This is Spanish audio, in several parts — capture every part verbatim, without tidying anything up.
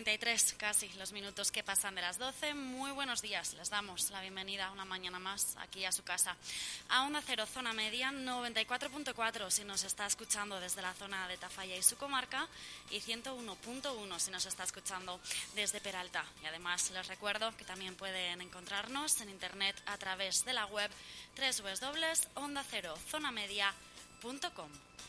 treinta y tres casi los minutos que pasan de las doce. Muy buenos días, les damos la bienvenida una mañana más aquí a su casa. A Onda Cero, zona media, noventa y cuatro punto cuatro si nos está escuchando desde la zona de Tafalla y su comarca, y ciento uno punto uno si nos está escuchando desde Peralta. Y además les recuerdo que también pueden encontrarnos en internet a través de la web doble u doble u doble u punto onda cero zona media punto com.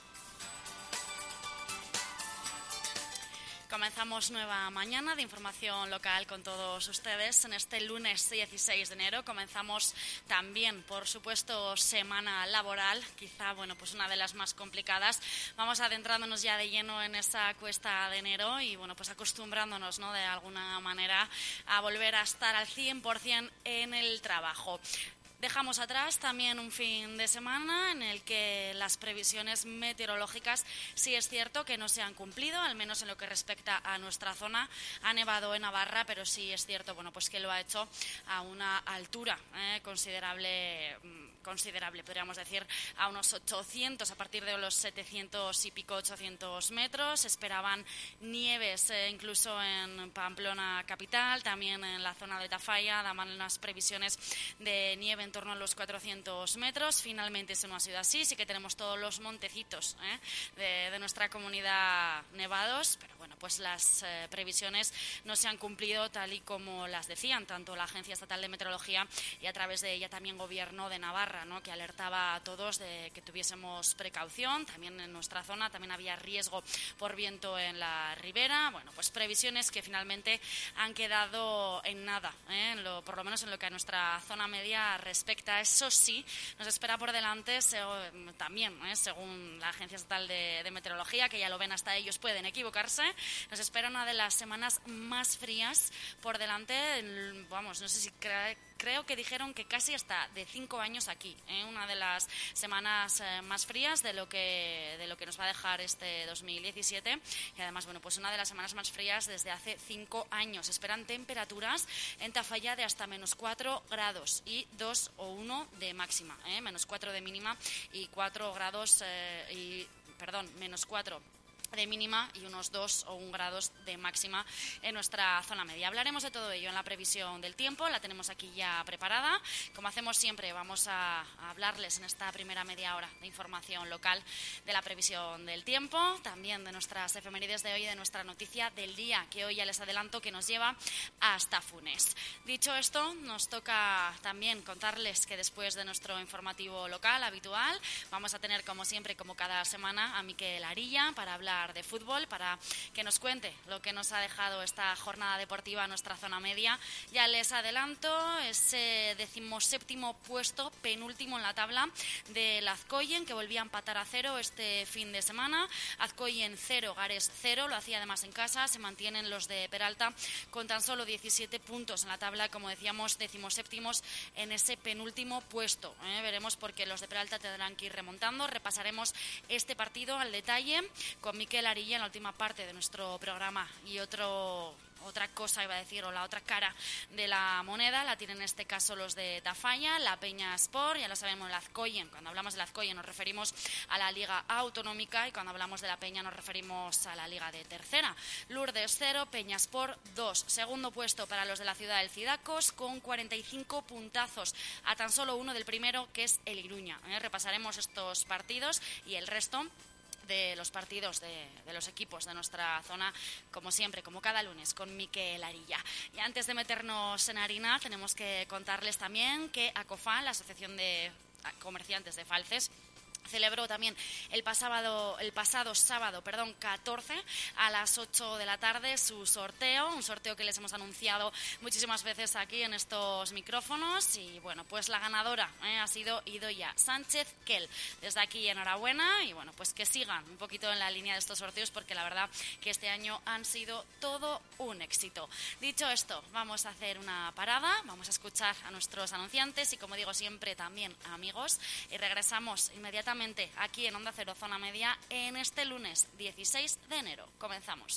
Comenzamos nueva mañana de información local con todos ustedes en este lunes dieciséis de enero. Comenzamos también, por supuesto, semana laboral, quizá, bueno, pues una de las más complicadas. Vamos adentrándonos ya de lleno en esa cuesta de enero y, bueno, pues acostumbrándonos, ¿no?, de alguna manera a volver a estar al cien por ciento en el trabajo. Dejamos atrás también un fin de semana en el que las previsiones meteorológicas sí es cierto que no se han cumplido, al menos en lo que respecta a nuestra zona. Ha nevado en Navarra, pero sí es cierto, bueno, pues que lo ha hecho a una altura eh, considerable, considerable, podríamos decir, a unos ochocientos, a partir de los setecientos y pico, ochocientos metros. Esperaban nieves eh, incluso en Pamplona capital, también en la zona de Tafalla, daban unas previsiones de nieve en torno a los cuatrocientos metros. Finalmente eso no ha sido así, sí que tenemos todos los montecitos ¿eh? de, de nuestra comunidad nevados, pero bueno, pues las eh, previsiones no se han cumplido tal y como las decían tanto la Agencia Estatal de Meteorología y a través de ella también Gobierno de Navarra, ¿no?, que alertaba a todos de que tuviésemos precaución. También en nuestra zona también había riesgo por viento en la ribera. Bueno, pues previsiones que finalmente han quedado en nada, ¿eh? en lo, por lo menos en lo que a nuestra zona media respecta. Eso sí, nos espera por delante se, también, ¿eh? según la Agencia Estatal de, de Meteorología, que ya lo ven, hasta ellos pueden equivocarse, nos espera una de las semanas más frías por delante. Vamos, no sé si cre- creo que dijeron que casi hasta de cinco años aquí, ¿eh? una de las semanas eh, más frías de lo que de lo que nos va a dejar este dos mil diecisiete, y además, bueno, pues una de las semanas más frías desde hace cinco años. Esperan temperaturas en Tafalla de hasta menos cuatro grados y dos o uno de máxima, ¿eh? menos cuatro de mínima y cuatro grados eh, y perdón, menos cuatro de mínima y unos dos o un grados de máxima en nuestra zona media. Hablaremos de todo ello en la previsión del tiempo, la tenemos aquí ya preparada. Como hacemos siempre, vamos a, a hablarles en esta primera media hora de información local de la previsión del tiempo, también de nuestras efemérides de hoy, de nuestra noticia del día, que hoy ya les adelanto que nos lleva hasta Funes. Dicho esto, nos toca también contarles que después de nuestro informativo local habitual, vamos a tener, como siempre, como cada semana, a Miquel Arilla para hablar de fútbol, para que nos cuente lo que nos ha dejado esta jornada deportiva en nuestra zona media. Ya les adelanto ese decimoséptimo puesto, penúltimo en la tabla del Azcoyen, que volvía a empatar a cero este fin de semana. Azcoyen cero, Gares cero, lo hacía además en casa. Se mantienen los de Peralta con tan solo diecisiete puntos en la tabla, como decíamos, decimoséptimos en ese penúltimo puesto. ¿eh? Veremos por qué los de Peralta tendrán que ir remontando. Repasaremos este partido al detalle con Miquel Arilla en la última parte de nuestro programa. Y otro otra cosa iba a decir, o la otra cara de la moneda la tienen en este caso los de Tafalla, la Peña Sport, ya lo sabemos, el Azcoyen. Cuando hablamos del Azcoyen nos referimos a la Liga Autonómica, y cuando hablamos de la Peña nos referimos a la Liga de Tercera. Lourdes cero, Peña Sport dos. Segundo puesto para los de la ciudad del Cidacos con cuarenta y cinco puntazos, a tan solo uno del primero, que es el Iruña. ¿eh? Repasaremos estos partidos y el resto de los partidos de, de los equipos de nuestra zona, como siempre, como cada lunes, con Miquel Arilla. Y antes de meternos en harina, tenemos que contarles también que ACOFAL, la Asociación de Comerciantes de Falces, celebró también el pasado, el pasado sábado, perdón, catorce a las ocho de la tarde su sorteo, un sorteo que les hemos anunciado muchísimas veces aquí en estos micrófonos, y bueno, pues la ganadora eh, ha sido Idoia Sánchez Kell. Desde aquí enhorabuena, y bueno, pues que sigan un poquito en la línea de estos sorteos, porque la verdad que este año han sido todo un éxito. Dicho esto, vamos a hacer una parada, vamos a escuchar a nuestros anunciantes y, como digo siempre, también a amigos, y regresamos inmediatamente aquí en Onda Cero Zona Media en este lunes dieciséis de enero. Comenzamos.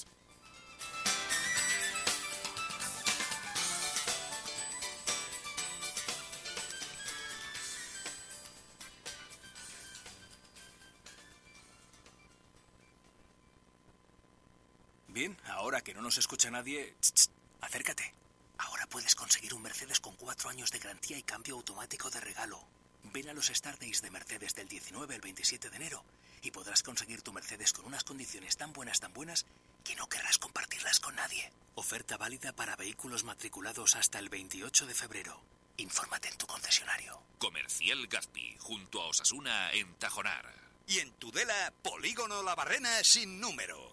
Bien, ahora que no nos escucha nadie, tss, tss, acércate. Ahora puedes conseguir un Mercedes con cuatro años de garantía y cambio automático de regalo. Ven a los Star Days de Mercedes del diecinueve al veintisiete de enero y podrás conseguir tu Mercedes con unas condiciones tan buenas, tan buenas, que no querrás compartirlas con nadie. Oferta válida para vehículos matriculados hasta el veintiocho de febrero. Infórmate en tu concesionario. Comercial Gazpi, junto a Osasuna en Tajonar. Y en Tudela, Polígono La Barrena sin número.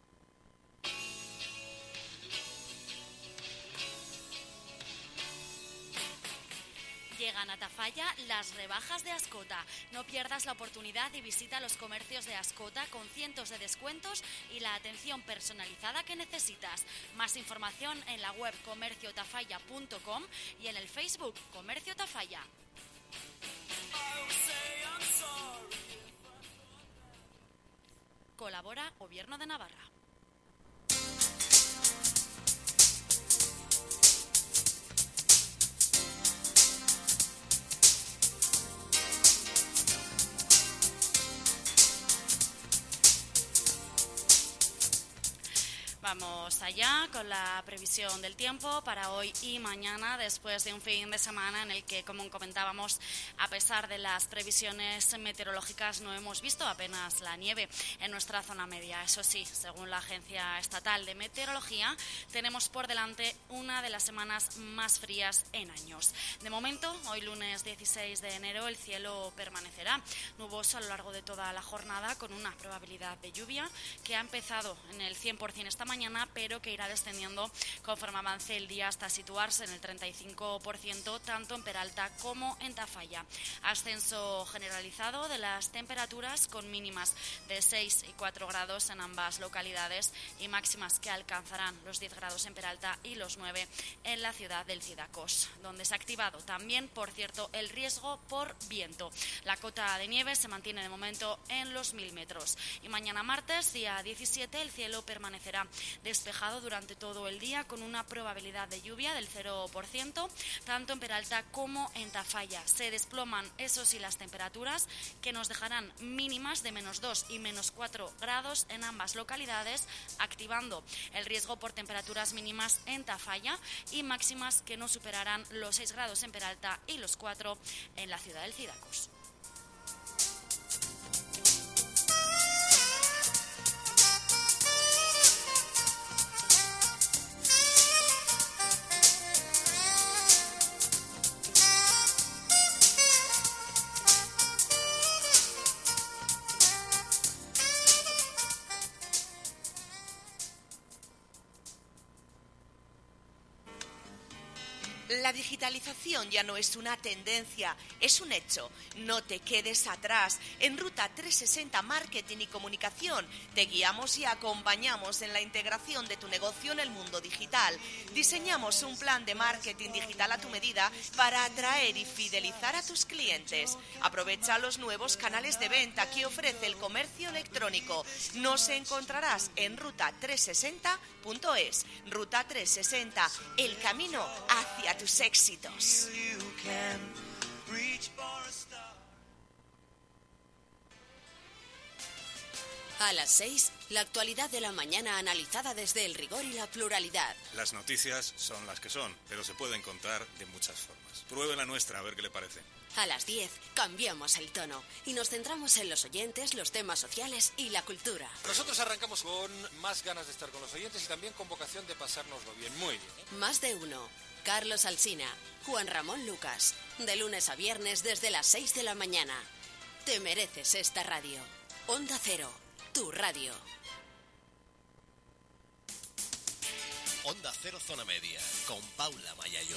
Llegan a Tafalla las rebajas de Ascota. No pierdas la oportunidad y visita los comercios de Ascota con cientos de descuentos y la atención personalizada que necesitas. Más información en la web comercio tafalla punto com y en el Facebook Comercio Tafalla. Colabora Gobierno de Navarra. Vamos allá con la previsión del tiempo para hoy y mañana, después de un fin de semana en el que, como comentábamos, a pesar de las previsiones meteorológicas, no hemos visto apenas la nieve en nuestra zona media. Eso sí, según la Agencia Estatal de Meteorología, tenemos por delante una de las semanas más frías en años. De momento, hoy lunes dieciséis de enero, el cielo permanecerá nuboso a lo largo de toda la jornada, con una probabilidad de lluvia que ha empezado en el cien por ciento esta mañana, pero que irá descendiendo conforme avance el día hasta situarse en el treinta y cinco por ciento tanto en Peralta como en Tafalla. Ascenso generalizado de las temperaturas con mínimas de seis y cuatro grados en ambas localidades y máximas que alcanzarán los diez grados en Peralta y los nueve en la ciudad del Cidacos, donde se ha activado también, por cierto, el riesgo por viento. La cota de nieve se mantiene de momento en los mil metros. Y mañana martes, día diecisiete, el cielo permanecerá despejado durante todo el día con una probabilidad de lluvia del cero por ciento tanto en Peralta como en Tafalla. Se desploman, eso sí, las temperaturas que nos dejarán mínimas de menos dos y menos cuatro grados en ambas localidades, activando el riesgo por temperaturas mínimas en Tafalla y máximas que no superarán los seis grados en Peralta y los cuatro en la ciudad del Cidacos. La digitalización ya no es una tendencia, es un hecho. No te quedes atrás. En Ruta trescientos sesenta Marketing y Comunicación te guiamos y acompañamos en la integración de tu negocio en el mundo digital. Diseñamos un plan de marketing digital a tu medida para atraer y fidelizar a tus clientes. Aprovecha los nuevos canales de venta que ofrece el comercio electrónico. Nos encontrarás en ruta trescientos sesenta punto es. Ruta trescientos sesenta, el camino hacia tus éxitos. A las seis, la actualidad de la mañana analizada desde el rigor y la pluralidad. Las noticias son las que son, pero se pueden contar de muchas formas. Pruebe la nuestra, a ver qué le parece. A las diez, cambiamos el tono y nos centramos en los oyentes, los temas sociales y la cultura. Nosotros arrancamos con más ganas de estar con los oyentes y también con vocación de pasárnoslo bien. Muy bien, ¿eh? Más de uno. Carlos Alsina, Juan Ramón Lucas. De lunes a viernes desde las seis de la mañana. Te mereces esta radio. Onda Cero, tu radio. Onda Cero Zona Media, con Paula Mayayo.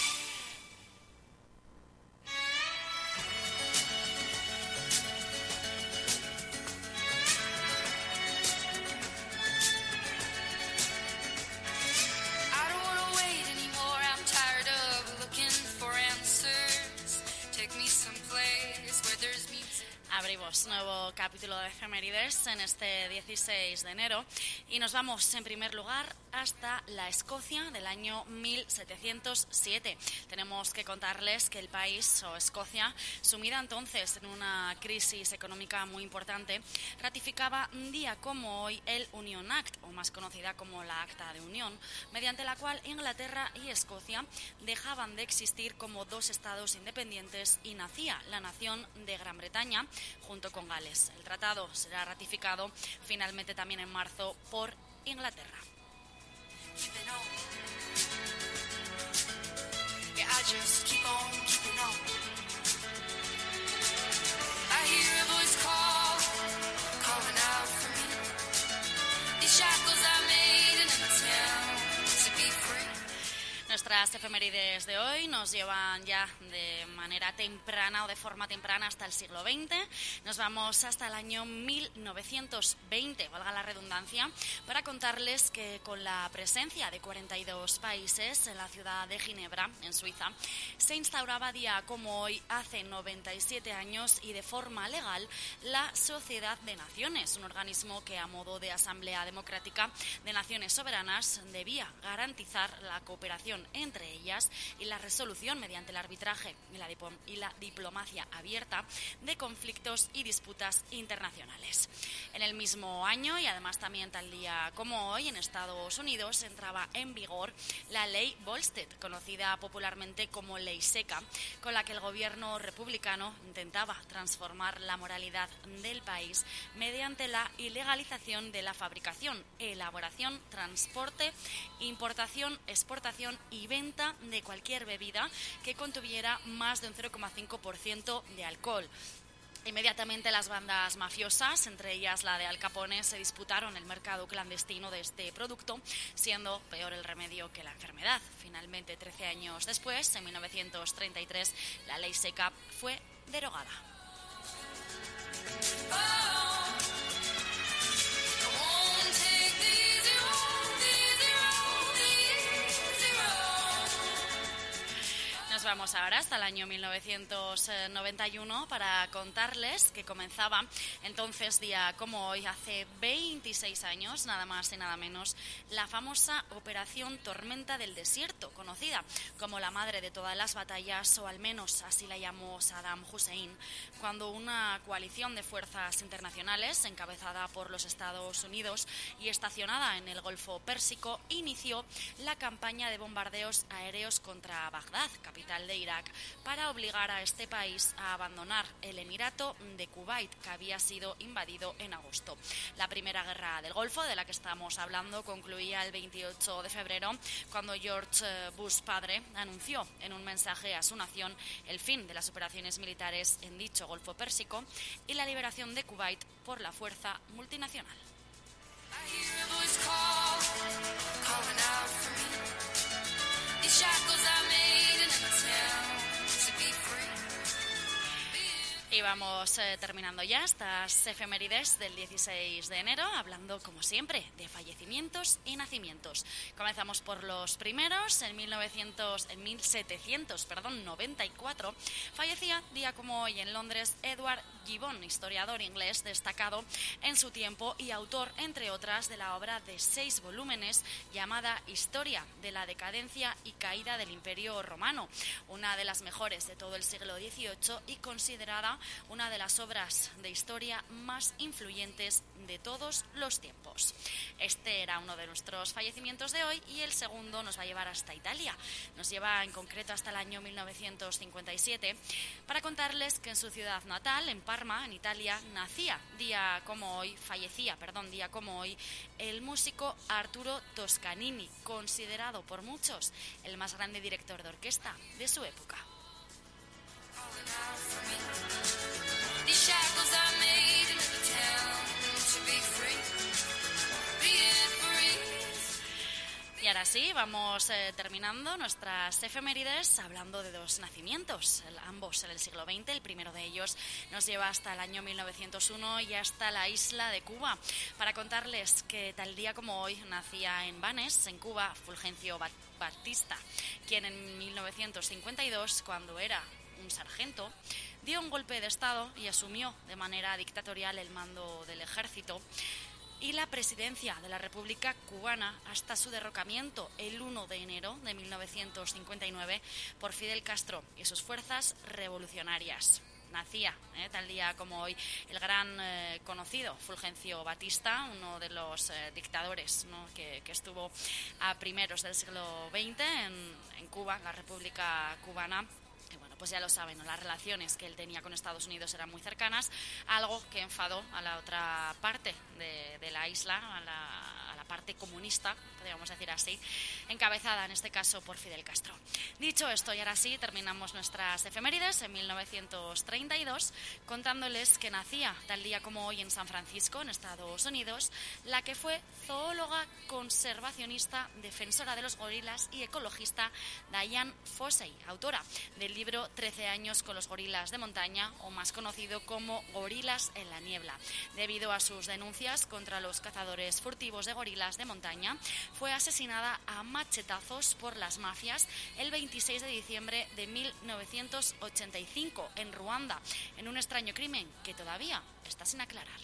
Abrimos nuevo capítulo de efemérides en este dieciséis de enero y nos vamos en primer lugar hasta la Escocia del año mil setecientos siete. Tenemos que contarles que el país, o Escocia, sumida entonces en una crisis económica muy importante, ratificaba un día como hoy el Union Act, o más conocida como la Acta de Unión, mediante la cual Inglaterra y Escocia dejaban de existir como dos estados independientes y nacía la nación de Gran Bretaña junto con Gales. El tratado será ratificado finalmente también en marzo por Inglaterra. Nuestras efemérides de hoy nos llevan ya de manera temprana o de forma temprana hasta el siglo veinte. Nos vamos hasta el año mil novecientos veinte, valga la redundancia, para contarles que con la presencia de cuarenta y dos países en la ciudad de Ginebra, en Suiza, se instauraba día como hoy hace noventa y siete años y de forma legal la Sociedad de Naciones, un organismo que a modo de Asamblea Democrática de Naciones Soberanas debía garantizar la cooperación entre ellas y la resolución mediante el arbitraje y la, dip- y la diplomacia abierta de conflictos y disputas internacionales. En el mismo año, y además también tal día como hoy, en Estados Unidos entraba en vigor la Ley Volstead, conocida popularmente como Ley Seca, con la que el gobierno republicano intentaba transformar la moralidad del país mediante la ilegalización de la fabricación, elaboración, transporte, importación, exportación y venta de cualquier bebida que contuviera más de un cero coma cinco por ciento de alcohol. Inmediatamente las bandas mafiosas, entre ellas la de Al Capone, se disputaron el mercado clandestino de este producto, siendo peor el remedio que la enfermedad. Finalmente, trece años después, en mil novecientos treinta y tres, la ley seca fue derogada. Nos vamos ahora hasta el año mil novecientos noventa y uno para contarles que comenzaba entonces, día como hoy, hace veintiséis años, nada más y nada menos, la famosa Operación Tormenta del Desierto, conocida como la madre de todas las batallas, o al menos así la llamó Saddam Hussein, cuando una coalición de fuerzas internacionales, encabezada por los Estados Unidos y estacionada en el Golfo Pérsico, inició la campaña de bombardeos aéreos contra Bagdad, capital de Irak, para obligar a este país a abandonar el Emirato de Kuwait, que había sido invadido en agosto. La primera guerra del Golfo, de la que estamos hablando, concluía el veintiocho de febrero, cuando George Bush padre anunció en un mensaje a su nación el fin de las operaciones militares en dicho Golfo Pérsico y la liberación de Kuwait por la fuerza multinacional. Y vamos eh, terminando ya estas efemérides del dieciséis de enero, hablando, como siempre, de fallecimientos y nacimientos. Comenzamos por los primeros. En, mil novecientos, en mil setecientos noventa y cuatro fallecía, día como hoy, en Londres, Edward Gibbon, historiador inglés destacado en su tiempo y autor, entre otras, de la obra de seis volúmenes llamada Historia de la decadencia y caída del Imperio Romano, una de las mejores de todo el siglo dieciocho y considerada una de las obras de historia más influyentes de todos los tiempos. Este era uno de nuestros fallecimientos de hoy, y el segundo nos va a llevar hasta Italia. Nos lleva en concreto hasta el año mil novecientos cincuenta y siete para contarles que en su ciudad natal, en Parma, en Italia, nacía día como hoy, fallecía, perdón, día como hoy, el músico Arturo Toscanini, considerado por muchos el más grande director de orquesta de su época. Y ahora sí, vamos eh, terminando nuestras efemérides hablando de dos nacimientos, el, ambos en el siglo veinte. El primero de ellos nos lleva hasta el año mil novecientos uno y hasta la isla de Cuba, para contarles que tal día como hoy nacía en Banes, en Cuba, Fulgencio Batista, quien en mil novecientos cincuenta y dos, cuando era un sargento, dio un golpe de estado y asumió de manera dictatorial el mando del ejército. y la presidencia de la República Cubana hasta su derrocamiento el uno de enero de mil novecientos cincuenta y nueve por Fidel Castro y sus fuerzas revolucionarias. Nacía, eh, tal día como hoy, el gran eh, conocido Fulgencio Batista, uno de los eh, dictadores, ¿no?, que, que estuvo a primeros del siglo veinte en, en Cuba, la República Cubana. Y bueno, pues ya lo saben, ¿no?, las relaciones que él tenía con Estados Unidos eran muy cercanas, algo que enfadó a la otra parte de, de la isla, a la, a la parte comunista, podríamos decir así, encabezada en este caso por Fidel Castro. Dicho esto, y ahora sí, terminamos nuestras efemérides en mil novecientos treinta y dos, contándoles que nacía tal día como hoy en San Francisco, en Estados Unidos, la que fue zoóloga conservacionista, defensora de los gorilas y ecologista Diane Fossey, autora del libro trece años con los gorilas de montaña, o más conocido como Gorilas en la niebla. Debido a sus denuncias contra los cazadores furtivos de gorilas de montaña, fue asesinada a machetazos por las mafias el veintiséis de diciembre de mil novecientos ochenta y cinco en Ruanda, en un extraño crimen que todavía está sin aclarar.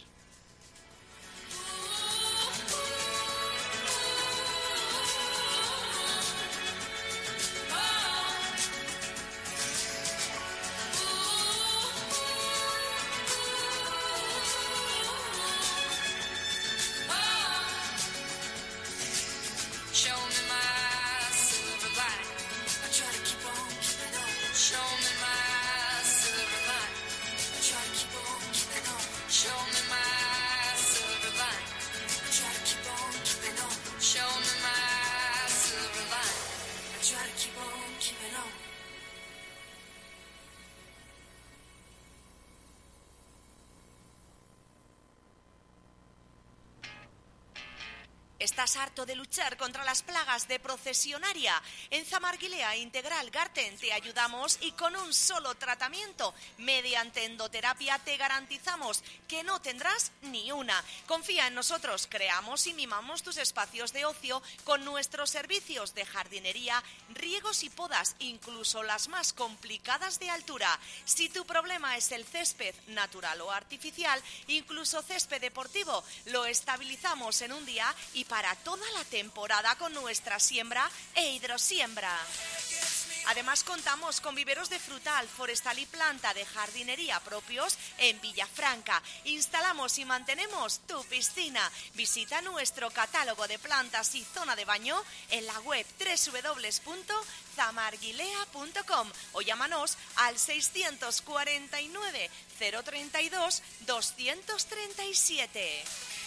¿Estás harto de luchar contra las plagas de procesionaria? En Zamarguilea Integral Garten te ayudamos y con un solo tratamiento, mediante endoterapia, te garantizamos que no tendrás ni una. Confía en nosotros, creamos y mimamos tus espacios de ocio con nuestros servicios de jardinería, riegos y podas, incluso las más complicadas de altura. Si tu problema es el césped natural o artificial, incluso césped deportivo, lo estabilizamos en un día y para toda la temporada con nuestra siembra e hidrosiembra. Además, contamos con viveros de frutal, forestal y planta de jardinería propios en Villafranca. Instalamos y mantenemos tu piscina. Visita nuestro catálogo de plantas y zona de baño en la web doble u doble u doble u punto zamarguilea punto com o llámanos al seiscientos cuarenta y nueve, cero treinta y dos, doscientos treinta y siete.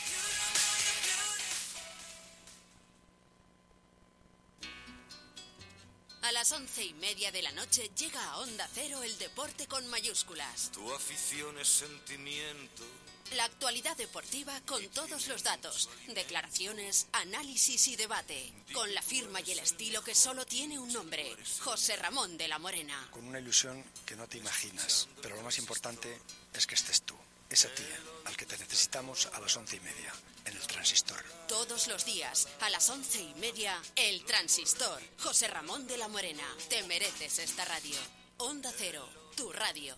A las once y media de la noche llega a Onda Cero el deporte con mayúsculas. Tu afición es sentimiento. La actualidad deportiva con todos los datos, declaraciones, análisis y debate. Con la firma y el estilo que solo tiene un nombre, José Ramón de la Morena. Con una ilusión que no te imaginas, pero lo más importante es que estés tú. Es a ti al que te necesitamos a las once y media, en el Transistor. Todos los días, a las once y media, el Transistor. José Ramón de la Morena. Te mereces esta radio. Onda Cero, tu radio.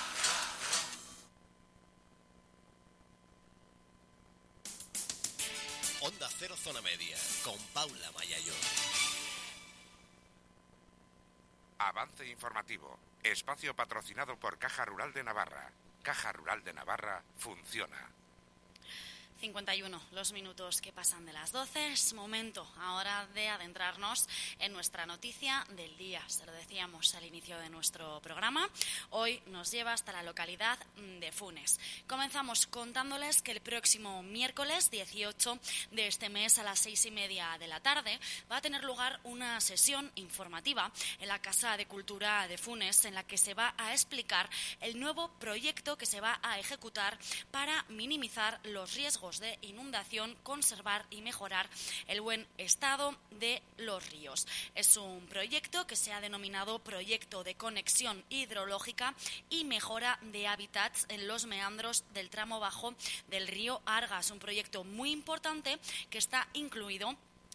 Onda Cero Zona Media, con Paula Mayayón. Avance informativo. Espacio patrocinado por Caja Rural de Navarra. Caja Rural de Navarra funciona. cincuenta y uno los minutos que pasan de las doce. Es momento ahora de adentrarnos en nuestra noticia del día. Se lo decíamos al inicio de nuestro programa. Hoy nos lleva hasta la localidad de Funes. Comenzamos contándoles que el próximo miércoles dieciocho de este mes a las seis y media de la tarde va a tener lugar una sesión informativa en la Casa de Cultura de Funes, en la que se va a explicar el nuevo proyecto que se va a ejecutar para minimizar los riesgos de inundación, conservar y mejorar el buen estado de los ríos. Es un proyecto que se ha denominado Proyecto de Conexión Hidrológica y Mejora de Hábitats en los meandros del tramo bajo del río Argas. Un proyecto muy importante que está incluido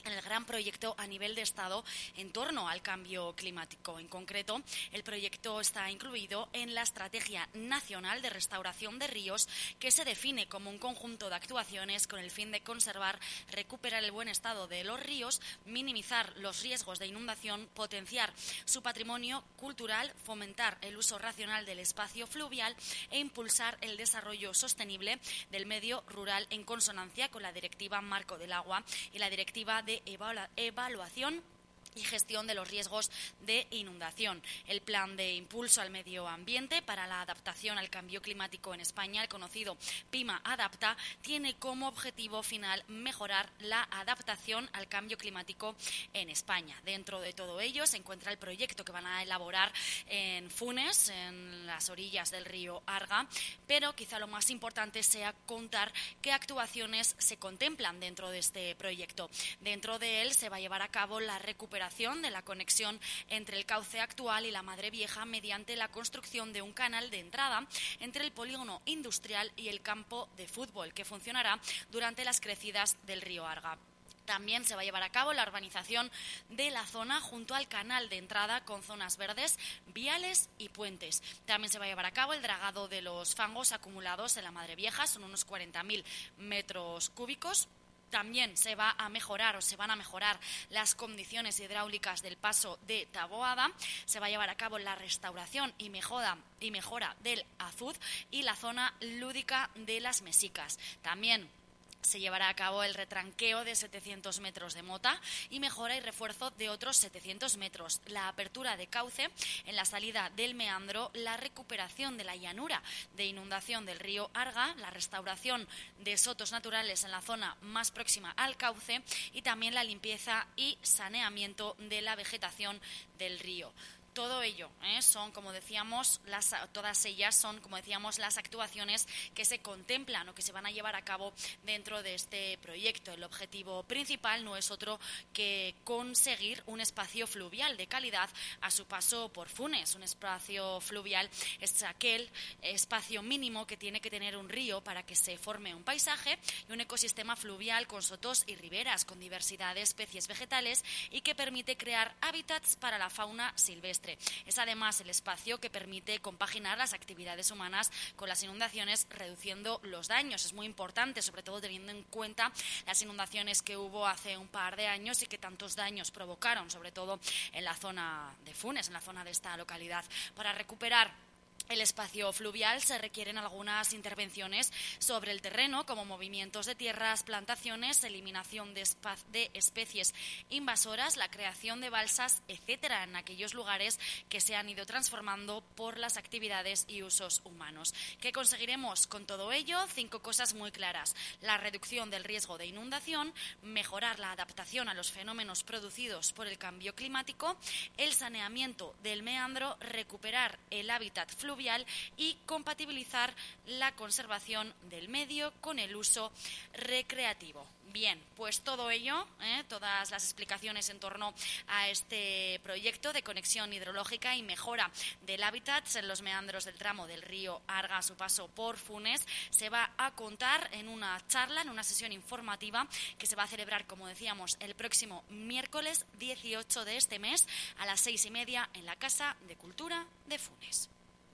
en el gran proyecto a nivel de Estado en torno al cambio climático. En concreto, el proyecto está incluido en la Estrategia Nacional de Restauración de Ríos, que se define como un conjunto de actuaciones con el fin de conservar, recuperar el buen estado de los ríos, minimizar los riesgos de inundación, potenciar su patrimonio cultural, fomentar el uso racional del espacio fluvial e impulsar el desarrollo sostenible del medio rural en consonancia con la Directiva Marco del Agua y la Directiva de evaluación y gestión de los riesgos de inundación. El Plan de Impulso al Medio Ambiente para la Adaptación al Cambio Climático en España, el conocido PIMA Adapta, tiene como objetivo final mejorar la adaptación al cambio climático en España. Dentro de todo ello se encuentra el proyecto que van a elaborar en Funes, en las orillas del río Arga, pero quizá lo más importante sea contar qué actuaciones se contemplan dentro de este proyecto. Dentro de él se va a llevar a cabo la recuperación de la conexión entre el cauce actual y la Madre Vieja mediante la construcción de un canal de entrada entre el polígono industrial y el campo de fútbol, que funcionará durante las crecidas del río Arga. También se va a llevar a cabo la urbanización de la zona junto al canal de entrada con zonas verdes, viales y puentes. También se va a llevar a cabo el dragado de los fangos acumulados en la Madre Vieja, son unos cuarenta mil metros cúbicos. También se va a mejorar o se van a mejorar las condiciones hidráulicas del paso de Taboada. Se va a llevar a cabo la restauración y mejora, y mejora del Azud y la zona lúdica de las Mesicas. También se llevará a cabo el retranqueo de setecientos metros de mota y mejora y refuerzo de otros setecientos metros, la apertura de cauce en la salida del meandro, la recuperación de la llanura de inundación del río Arga, la restauración de sotos naturales en la zona más próxima al cauce y también la limpieza y saneamiento de la vegetación del río. Todo ello ¿eh? son, como decíamos, las, todas ellas son, como decíamos, las actuaciones que se contemplan o que se van a llevar a cabo dentro de este proyecto. El objetivo principal no es otro que conseguir un espacio fluvial de calidad a su paso por Funes. Un espacio fluvial es aquel espacio mínimo que tiene que tener un río para que se forme un paisaje y un ecosistema fluvial con sotos y riberas, con diversidad de especies vegetales y que permite crear hábitats para la fauna silvestre. Es además el espacio que permite compaginar las actividades humanas con las inundaciones, reduciendo los daños. Es muy importante, sobre todo teniendo en cuenta las inundaciones que hubo hace un par de años y que tantos daños provocaron, sobre todo en la zona de Funes, en la zona de esta localidad. Para recuperar el espacio fluvial se requieren algunas intervenciones sobre el terreno, como movimientos de tierras, plantaciones, eliminación de, de especies invasoras, la creación de balsas, etcétera, en aquellos lugares que se han ido transformando por las actividades y usos humanos. ¿Qué conseguiremos con todo ello? Cinco cosas muy claras: la reducción del riesgo de inundación, mejorar la adaptación a los fenómenos producidos por el cambio climático, el saneamiento del meandro, recuperar el hábitat fluvial y compatibilizar la conservación del medio con el uso recreativo. Bien, pues todo ello, ¿eh? todas las explicaciones en torno a este proyecto de conexión hidrológica y mejora del hábitat en los meandros del tramo del río Arga a su paso por Funes, se va a contar en una charla, en una sesión informativa que se va a celebrar, como decíamos, el próximo miércoles dieciocho de este mes a las seis y media en la Casa de Cultura de Funes.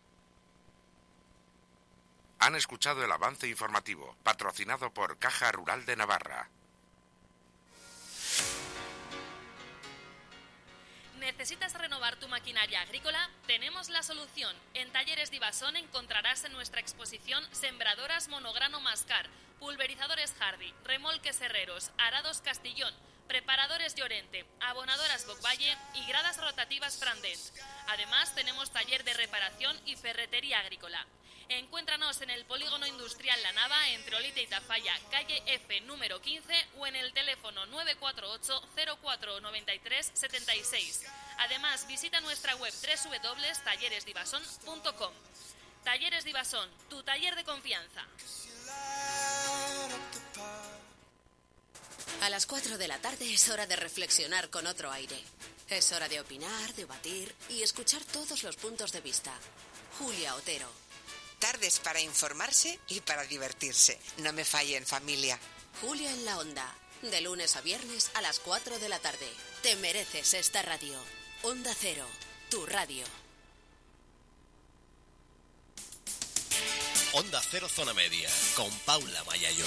Han escuchado el avance informativo, patrocinado por Caja Rural de Navarra. ¿Necesitas renovar tu maquinaria agrícola? Tenemos la solución. En Talleres Divasón encontrarás en nuestra exposición sembradoras monograno Mascar, pulverizadores Hardy, remolques Herreros, arados Castillón, preparadores Llorente, abonadoras Bocvalle y gradas rotativas Frandent. Además, tenemos taller de reparación y ferretería agrícola. Encuéntranos en el Polígono Industrial La Nava, entre Olite y Tafalla, calle F número quince, o en el teléfono nueve cuatro ocho cero cuatro nueve tres siete seis. Además, visita nuestra web doble u doble u doble u punto talleres divasón punto com. Talleres Divasón, tu taller de confianza. A las cuatro de la tarde es hora de reflexionar con otro aire. Es hora de opinar, debatir y escuchar todos los puntos de vista. Julia Otero. Tardes para informarse y para divertirse. No me fallen, familia. Julia en la Onda, De lunes a viernes a las cuatro de la tarde. Te mereces esta radio. Onda Cero, tu radio. Onda Cero Zona Media, con Paula Mayayón.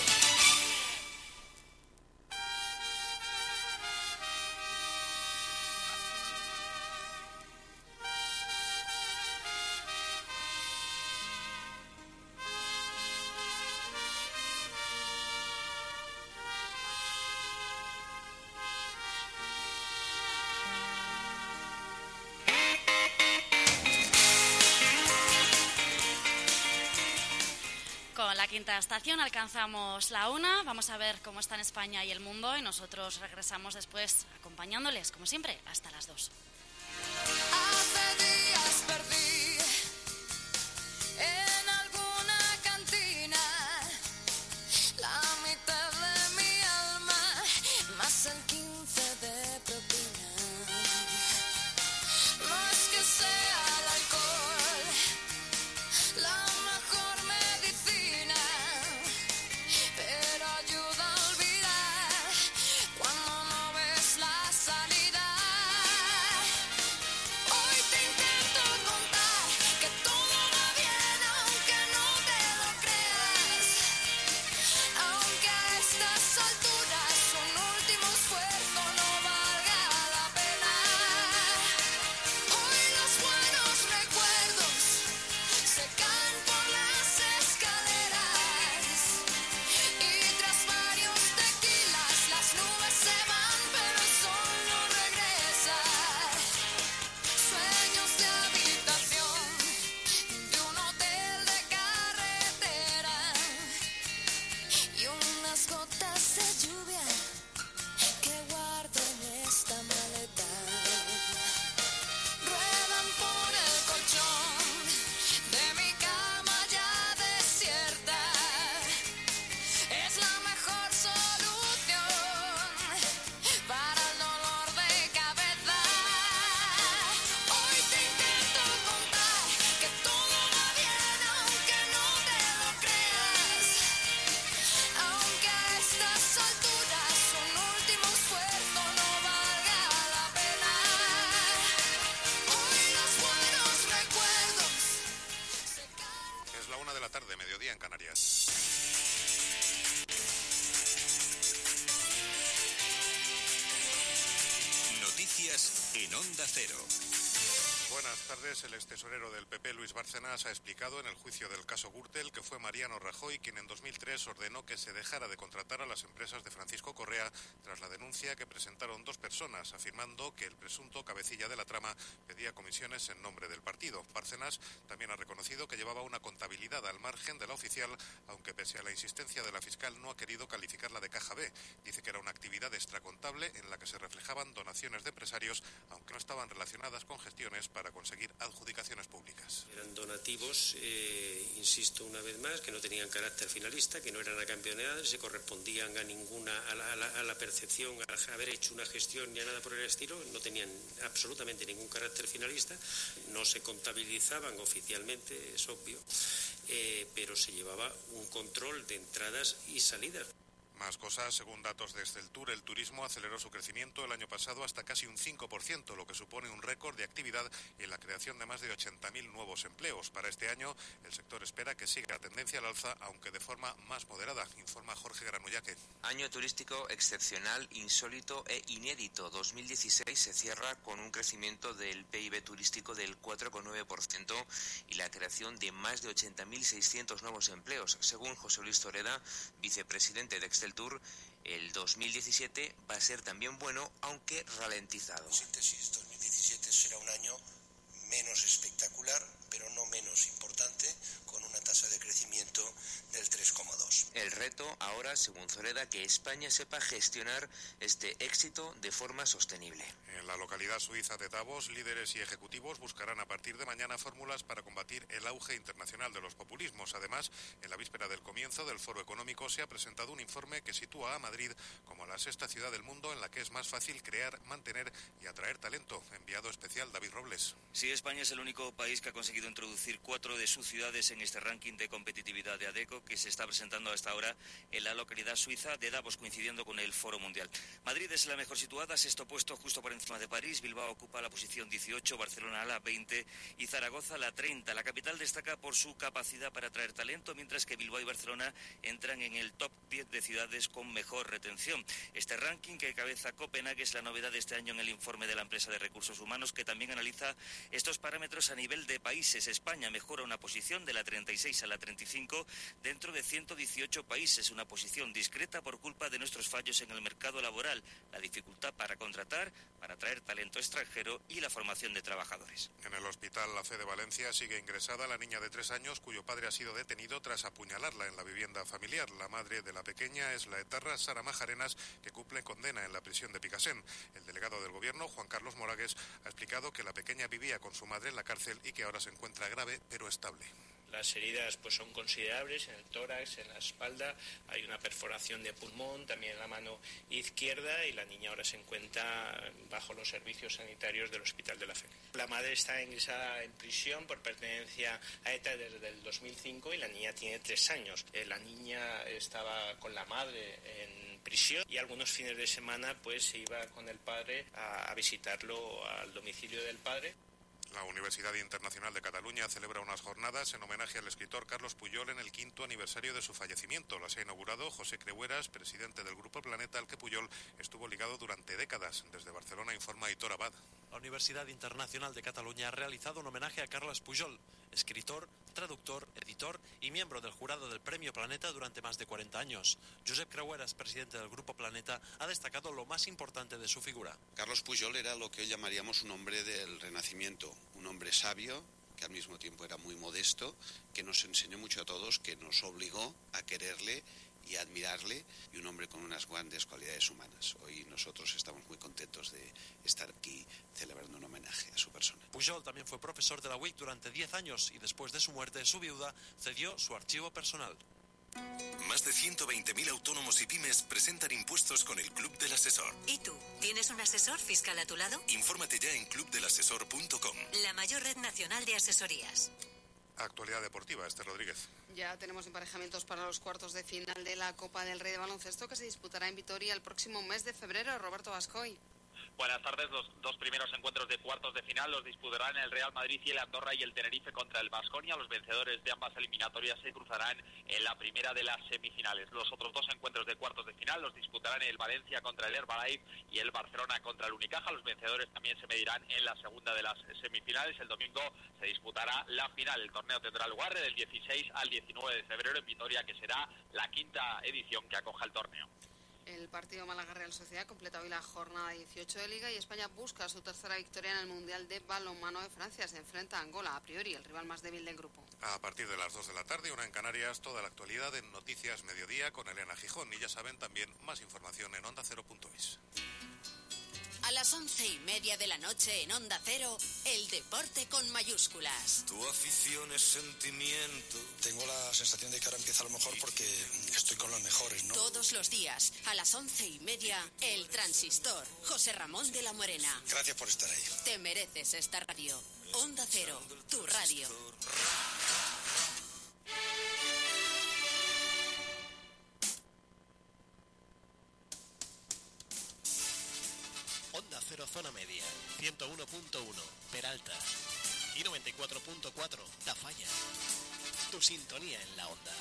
Quinta estación, alcanzamos la una, vamos a ver cómo está en España y el mundo y nosotros regresamos después acompañándoles, como siempre, hasta las dos. Hace días perdí en alguna cantina la mitad de mi alma, más el quince de propina. No es que sea el alcohol la mejor medicina, pero ayuda a olvidar cuando no ves la salida. Hoy te intento contar que todo va bien, aunque no te lo creas, aunque a estas alturas un último esfuerzo no valga la pena. Hoy los buenos recuerdos se caen por las escaleras y tras varios tequilas las nubes se van, pero el sol no regresa. Sueños de habitación de un hotel de carretera y unas gotas de lluvia que guardo en esta maleta. Ruedan por el colchón de mi cama ya desierta. Es la mejor solución para el dolor de cabeza. Hoy te intento contar que todo va bien, aunque no te lo creas, aunque a estas alturas un último esfuerzo no valga la pena. Hoy los buenos recuerdos se caen. Es la una de la tarde, mediodía en Canarias. Noticias en Onda Cero. Buenas tardes. El extesorero del P P, Luis Bárcenas, ha explicado en el juicio del caso Gürtel que fue Mariano Rajoy quien en dos mil tres ordenó que se dejara de contratar a las empresas de Francisco Correa tras la denuncia que presentaron dos personas, afirmando que el presunto cabecilla de la trama pedía comisiones en nombre del partido. Bárcenas también ha reconocido que llevaba una contabilidad al margen de la oficial, aunque pese a la insistencia de la fiscal no ha querido calificarla de caja B. Dice que era una actividad extracontable en la que se reflejaban donaciones de empresarios, aunque no estaban relacionadas con gestiones para conseguir adjudicaciones públicas. Eran donativos, eh, insisto una vez más, que no tenían carácter finalista, que no eran acampeonados, se correspondían a ninguna, a la, a la, a la percepción, a haber hecho una gestión ni a nada por el estilo, no tenían absolutamente ningún carácter finalista, no se contabilizaban oficialmente, es obvio, eh, pero se llevaba un control de entradas y salidas. Más cosas, según datos de Exceltur, el turismo aceleró su crecimiento el año pasado hasta casi un cinco por ciento, lo que supone un récord de actividad y la creación de más de ochenta mil nuevos empleos. Para este año, el sector espera que siga la tendencia al alza, aunque de forma más moderada, informa Jorge Granullaque. Año turístico excepcional, insólito e inédito. dos mil dieciséis se cierra con un crecimiento del P I B turístico del cuatro coma nueve por ciento y la creación de más de ochenta mil seiscientos nuevos empleos. Según José Luis Toreda, vicepresidente de Exceltur, Tour, el dos mil diecisiete va a ser también bueno, aunque ralentizado. En síntesis, dos mil diecisiete será un año menos espectacular, pero no menos importante, con una tasa de crecimiento del tres coma dos. El reto ahora, según Zoreda, que España sepa gestionar este éxito de forma sostenible. En la localidad suiza de Davos, líderes y ejecutivos buscarán a partir de mañana fórmulas para combatir el auge internacional de los populismos. Además, en la víspera del comienzo del Foro Económico se ha presentado un informe que sitúa a Madrid como la sexta ciudad del mundo en la que es más fácil crear, mantener y atraer talento. Enviado especial David Robles. Sí, España es el único país que ha conseguido introducir cuatro de sus ciudades en este ranking de competitividad de ADECO que se está presentando hasta ahora en la localidad suiza de Davos, coincidiendo con el Foro Mundial. Madrid es la mejor situada, sexto puesto justo por encima de París. Bilbao ocupa la posición dieciocho, Barcelona la veinte y Zaragoza la treinta. La capital destaca por su capacidad para atraer talento, mientras que Bilbao y Barcelona entran en el top diez de ciudades con mejor retención. Este ranking que cabeza Copenhague es la novedad de este año en el informe de la empresa de recursos humanos, que también analiza estos parámetros a nivel de países. España mejora una posición de la treinta y seis a la treinta y cinco dentro de ciento dieciocho países, una posición discreta por culpa de nuestros fallos en el mercado laboral, la dificultad para contratar, para atraer talento extranjero y la formación de trabajadores. En el hospital La Fe de Valencia sigue ingresada la niña de tres años cuyo padre ha sido detenido tras apuñalarla en la vivienda familiar. La madre de la pequeña es la etarra Sara Majarenas, que cumple condena en la prisión de Picasen. El delegado del gobierno, Juan Carlos Moragues, ha explicado que la pequeña vivía con su madre en la cárcel y que ahora se encuentra grave pero estable. Las heridas pues son considerables en el tórax, en la espalda, hay una perforación de pulmón, también en la mano izquierda, y la niña ahora se encuentra bajo los servicios sanitarios del Hospital de la Fe. La madre está ingresada en prisión por pertenencia a ETA desde el dos mil cinco y la niña tiene tres años. Eh, la niña estaba con la madre en prisión y algunos fines de semana pues se iba con el padre a, a visitarlo al domicilio del padre. La Universidad Internacional de Cataluña celebra unas jornadas en homenaje al escritor Carlos Puyol en el quinto aniversario de su fallecimiento. Las ha inaugurado José Creueras, presidente del Grupo Planeta, al que Puyol estuvo ligado durante décadas. Desde Barcelona informa Hitor Abad. La Universidad Internacional de Cataluña ha realizado un homenaje a Carles Puyol, escritor, traductor, editor y miembro del jurado del Premio Planeta durante más de cuarenta años. Josep Creueras, presidente del Grupo Planeta, ha destacado lo más importante de su figura. Carlos Puyol era lo que hoy llamaríamos un hombre del Renacimiento, un hombre sabio, que al mismo tiempo era muy modesto, que nos enseñó mucho a todos, que nos obligó a quererle y a admirarle, y un hombre con unas grandes cualidades humanas. Hoy nosotros estamos muy contentos de estar aquí celebrando un homenaje a su persona. Puyol también fue profesor de la U I C durante diez años y después de su muerte, su viuda cedió su archivo personal. Más de ciento veinte mil autónomos y pymes presentan impuestos con el Club del Asesor. ¿Y tú? ¿Tienes un asesor fiscal a tu lado? Infórmate ya en club del asesor punto com. La mayor red nacional de asesorías. Actualidad deportiva, Esther Rodríguez. Ya tenemos emparejamientos para los cuartos de final de la Copa del Rey de Baloncesto, que se disputará en Vitoria el próximo mes de febrero. Roberto Bascoy. Buenas tardes. Los dos primeros encuentros de cuartos de final los disputarán el Real Madrid y el Andorra y el Tenerife contra el Baskonia. Los vencedores de ambas eliminatorias se cruzarán en la primera de las semifinales. Los otros dos encuentros de cuartos de final los disputarán el Valencia contra el Herbalife y el Barcelona contra el Unicaja. Los vencedores también se medirán en la segunda de las semifinales. El domingo se disputará la final. El torneo tendrá lugar del dieciséis al diecinueve de febrero en Vitoria, que será la quinta edición que acoja el torneo. El partido Málaga-Real Sociedad completa hoy la jornada dieciocho de Liga y España busca su tercera victoria en el Mundial de Balonmano de Francia. Se enfrenta a Angola, a priori el rival más débil del grupo. A partir de las dos de la tarde, una en Canarias, toda la actualidad en Noticias Mediodía con Elena Gijón. Y ya saben, también más información en onda cero punto es. A las once y media de la noche en Onda Cero, el deporte con mayúsculas. Tu afición es sentimiento. Tengo la sensación de que ahora empieza a lo mejor porque estoy con los mejores, ¿no? Todos los días, a las once y media, El Transistor. José Ramón de la Morena. Gracias por estar ahí. Te mereces esta radio. Onda Cero, tu radio. Onda Cero Zona Media, ciento uno punto uno, Peralta, y noventa y cuatro punto cuatro, Tafalla. Tu sintonía en la onda.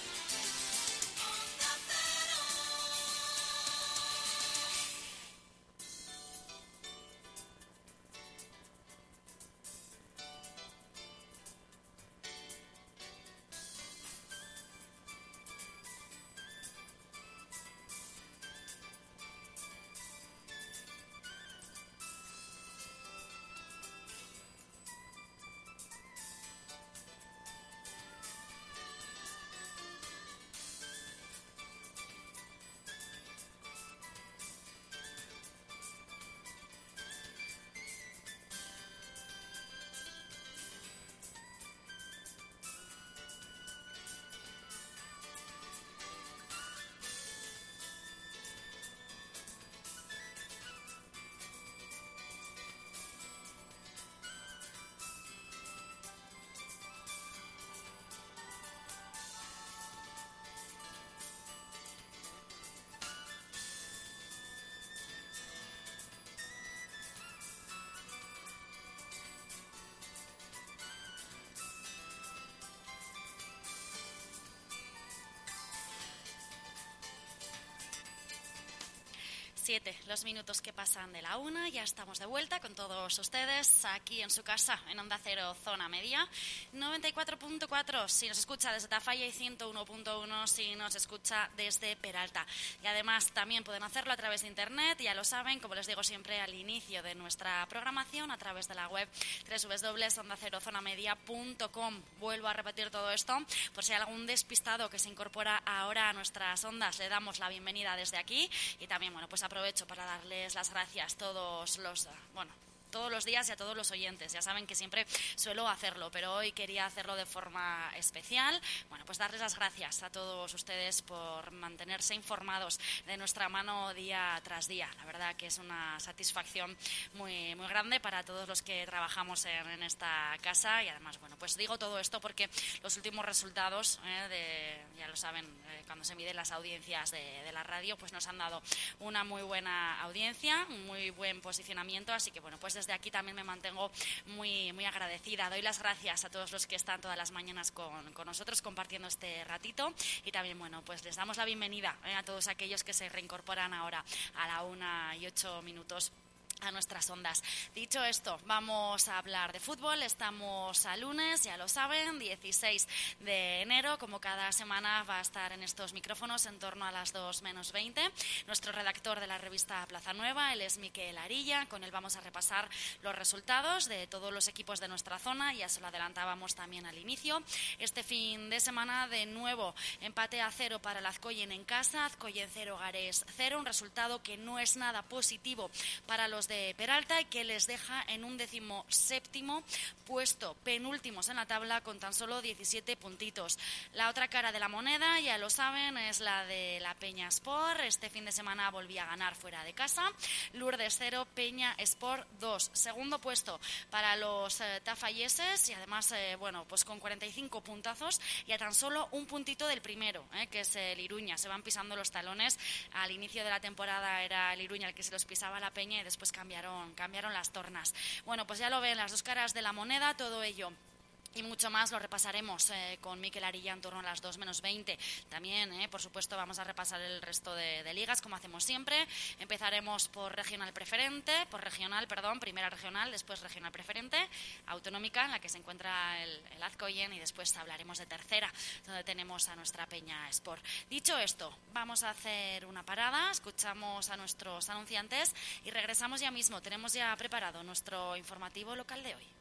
Siete, los minutos que pasan de la una, ya estamos de vuelta con todos ustedes aquí en su casa, en Onda Cero, Zona Media, noventa y cuatro punto cuatro si nos escucha desde Tafalla y ciento uno punto uno si nos escucha desde Peralta. Y además también pueden hacerlo a través de internet, ya lo saben, como les digo siempre al inicio de nuestra programación, a través de la web doble u doble u doble u punto onda cero zona media punto com. Vuelvo a repetir todo esto, por si hay algún despistado que se incorpora ahora a nuestras ondas, le damos la bienvenida desde aquí y también, bueno, pues aprovecho para darles las gracias todos los, bueno, todos los días y a todos los oyentes. Ya saben que siempre suelo hacerlo, pero hoy quería hacerlo de forma especial. Bueno, pues darles las gracias a todos ustedes por mantenerse informados de nuestra mano día tras día. La verdad que es una satisfacción muy, muy grande para todos los que trabajamos en, en esta casa y además, bueno, pues digo todo esto porque los últimos resultados, eh, de, ya lo saben, eh, cuando se miden las audiencias de, de la radio, pues nos han dado una muy buena audiencia, un muy buen posicionamiento, así que, bueno, pues desde aquí también me mantengo muy, muy agradecida. Doy las gracias a todos los que están todas las mañanas con, con nosotros compartiendo este ratito y también, bueno, pues les damos la bienvenida eh, a todos aquellos que se reincorporan ahora a la una y ocho minutos a nuestras ondas. Dicho esto, vamos a hablar de fútbol. Estamos a lunes, ya lo saben, dieciséis de enero. Como cada semana va a estar en estos micrófonos en torno a las dos menos veinte. Nuestro redactor de la revista Plaza Nueva, él es Miquel Arilla. Con él vamos a repasar los resultados de todos los equipos de nuestra zona. Ya se lo adelantábamos también al inicio. Este fin de semana, de nuevo, empate a cero para el Azcoyen en casa. Azcoyen cero, Gares cero. Un resultado que no es nada positivo para los de Peralta y que les deja en un décimo séptimo puesto, penúltimos en la tabla con tan solo diecisiete puntitos. La otra cara de la moneda, ya lo saben, es la de la Peña Sport. Este fin de semana volvía a ganar fuera de casa. Lourdes cero, Peña Sport dos. Segundo puesto para los eh, tafalleses y además, eh, bueno, pues con cuarenta y cinco puntazos y a tan solo un puntito del primero, eh, que es el Iruña. Se van pisando los talones. Al inicio de la temporada era el Iruña el que se los pisaba la Peña y después cambiaron, cambiaron las tornas. Bueno, pues ya lo ven, las dos caras de la moneda, todo ello y mucho más lo repasaremos eh, con Miquel Arilla en torno a las dos menos veinte. También, eh, por supuesto, vamos a repasar el resto de, de ligas, como hacemos siempre. Empezaremos por regional preferente, por regional, perdón, primera regional, después regional preferente, autonómica, en la que se encuentra el, el Azcoyen, y después hablaremos de tercera, donde tenemos a nuestra Peña Sport. Dicho esto, vamos a hacer una parada, escuchamos a nuestros anunciantes y regresamos ya mismo. Tenemos ya preparado nuestro informativo local de hoy.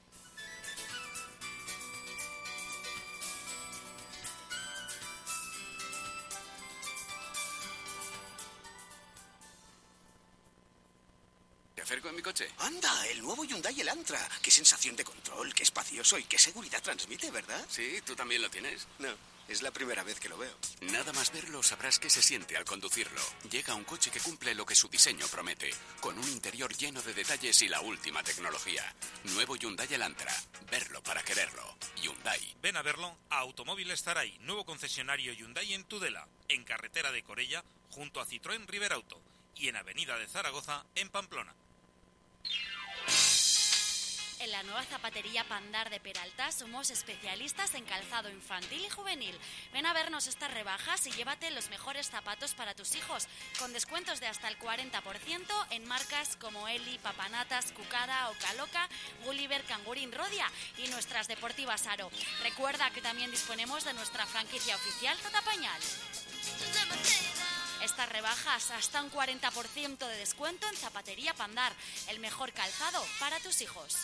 ¿Qué hacer con mi coche? Anda, el nuevo Hyundai Elantra. Qué sensación de control, qué espacioso y qué seguridad transmite, ¿verdad? Sí, ¿tú también lo tienes? No, es la primera vez que lo veo. Nada más verlo sabrás qué se siente al conducirlo. Llega un coche que cumple lo que su diseño promete, con un interior lleno de detalles y la última tecnología. Nuevo Hyundai Elantra. Verlo para quererlo. Hyundai. Ven a verlo a Automóviles Taray, nuevo concesionario Hyundai en Tudela, en carretera de Corella, junto a Citroën Riberauto, y en Avenida de Zaragoza, en Pamplona. En la nueva zapatería Pandar de Peralta somos especialistas en calzado infantil y juvenil. Ven a vernos estas rebajas y llévate los mejores zapatos para tus hijos, con descuentos de hasta el cuarenta por ciento en marcas como Eli, Papanatas, Cucada, Ocaloca, Gulliver, Cangurín, Rodia y nuestras deportivas Aro. Recuerda que también disponemos de nuestra franquicia oficial Tata Pañal. Estas rebajas, hasta un cuarenta por ciento de descuento en Zapatería Pandar, el mejor calzado para tus hijos.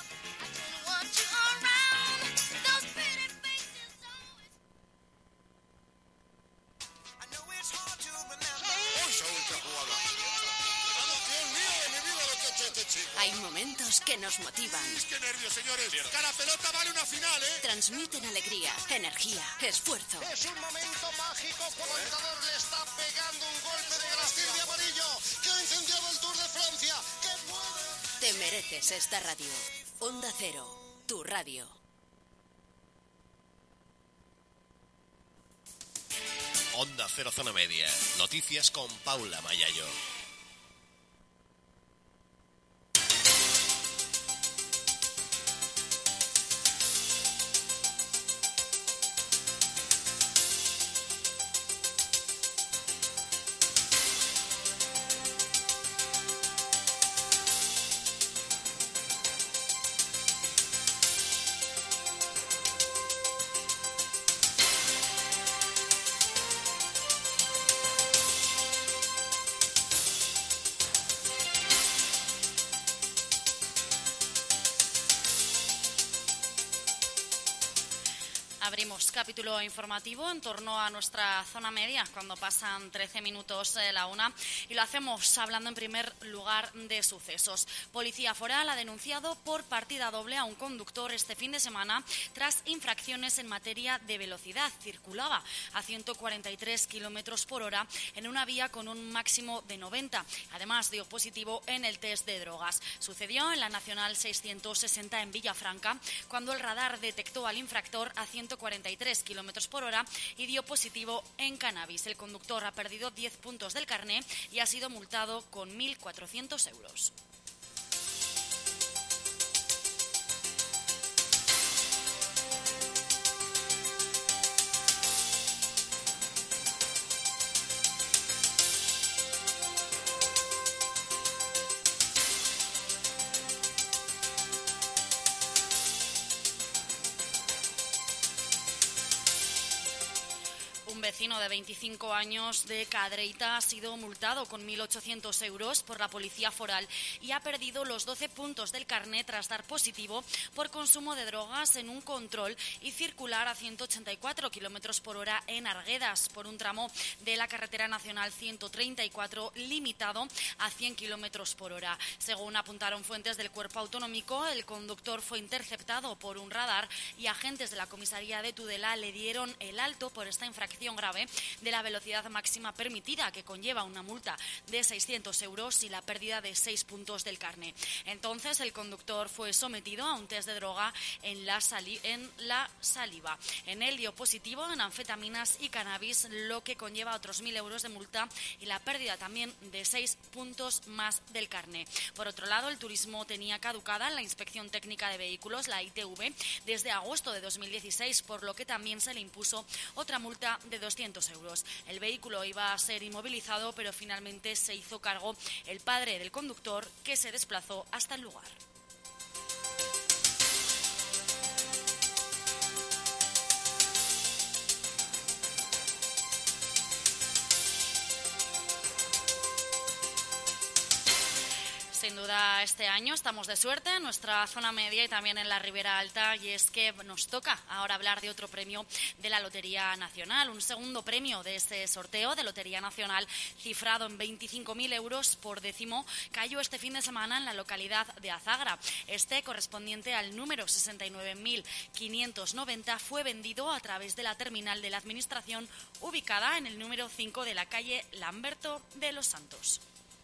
Hay momentos que nos motivan. ¡Qué nervios, señores! ¡Cada pelota vale una final, eh! Transmiten alegría, energía, esfuerzo. Es un momento mágico cuando el entrenador le está pegando un golpe de Grastil de amarillo que ha incendiado el Tour de Francia. ¡Qué mueve! Te mereces esta radio. Onda Cero, tu radio. Onda Cero Zona Media. Noticias con Paula Mayayo. Abrimos capítulo informativo en torno a nuestra zona media cuando pasan trece minutos de la una y lo hacemos hablando en primer lugar de sucesos. Policía Foral ha denunciado por partida doble a un conductor este fin de semana tras infracciones en materia de velocidad. Circulaba a ciento cuarenta y tres kilómetros por hora en una vía con un máximo de noventa. Además dio positivo en el test de drogas. Sucedió en la Nacional seiscientos sesenta en Villafranca cuando el radar detectó al infractor a ciento cuarenta y tres kilómetros por hora y dio positivo en cannabis. El conductor ha perdido diez puntos del carné y ha sido multado con mil cuatrocientos euros. Un vecino de veinticinco años de Cadreita ha sido multado con mil ochocientos euros por la Policía Foral y ha perdido los doce puntos del carné tras dar positivo por consumo de drogas en un control y circular a ciento ochenta y cuatro kilómetros por hora en Arguedas por un tramo de la carretera nacional ciento treinta y cuatro limitado a cien kilómetros por hora. Según apuntaron fuentes del Cuerpo Autonómico, el conductor fue interceptado por un radar y agentes de la comisaría de Tudela le dieron el alto por esta infracción grave de la velocidad máxima permitida, que conlleva una multa de seiscientos euros y la pérdida de seis puntos del carné. Entonces el conductor fue sometido a un test de droga en la, sali- en la saliva. En él dio positivo en anfetaminas y cannabis, lo que conlleva otros mil euros de multa y la pérdida también de seis puntos más del carné. Por otro lado, el turismo tenía caducada la inspección técnica de vehículos, la I T V, desde agosto de dos mil dieciséis, por lo que también se le impuso otra multa de doscientos euros. El vehículo iba a ser inmovilizado, pero finalmente se hizo cargo el padre del conductor, que se desplazó hasta el lugar. Sin duda este año estamos de suerte en nuestra zona media y también en la Ribera Alta, y es que nos toca ahora hablar de otro premio de la Lotería Nacional, un segundo premio de este sorteo de Lotería Nacional cifrado en veinticinco mil euros por décimo cayó este fin de semana en la localidad de Azagra. Este, correspondiente al número sesenta y nueve mil quinientos noventa, fue vendido a través de la terminal de la Administración ubicada en el número cinco de la calle Lamberto de los Santos.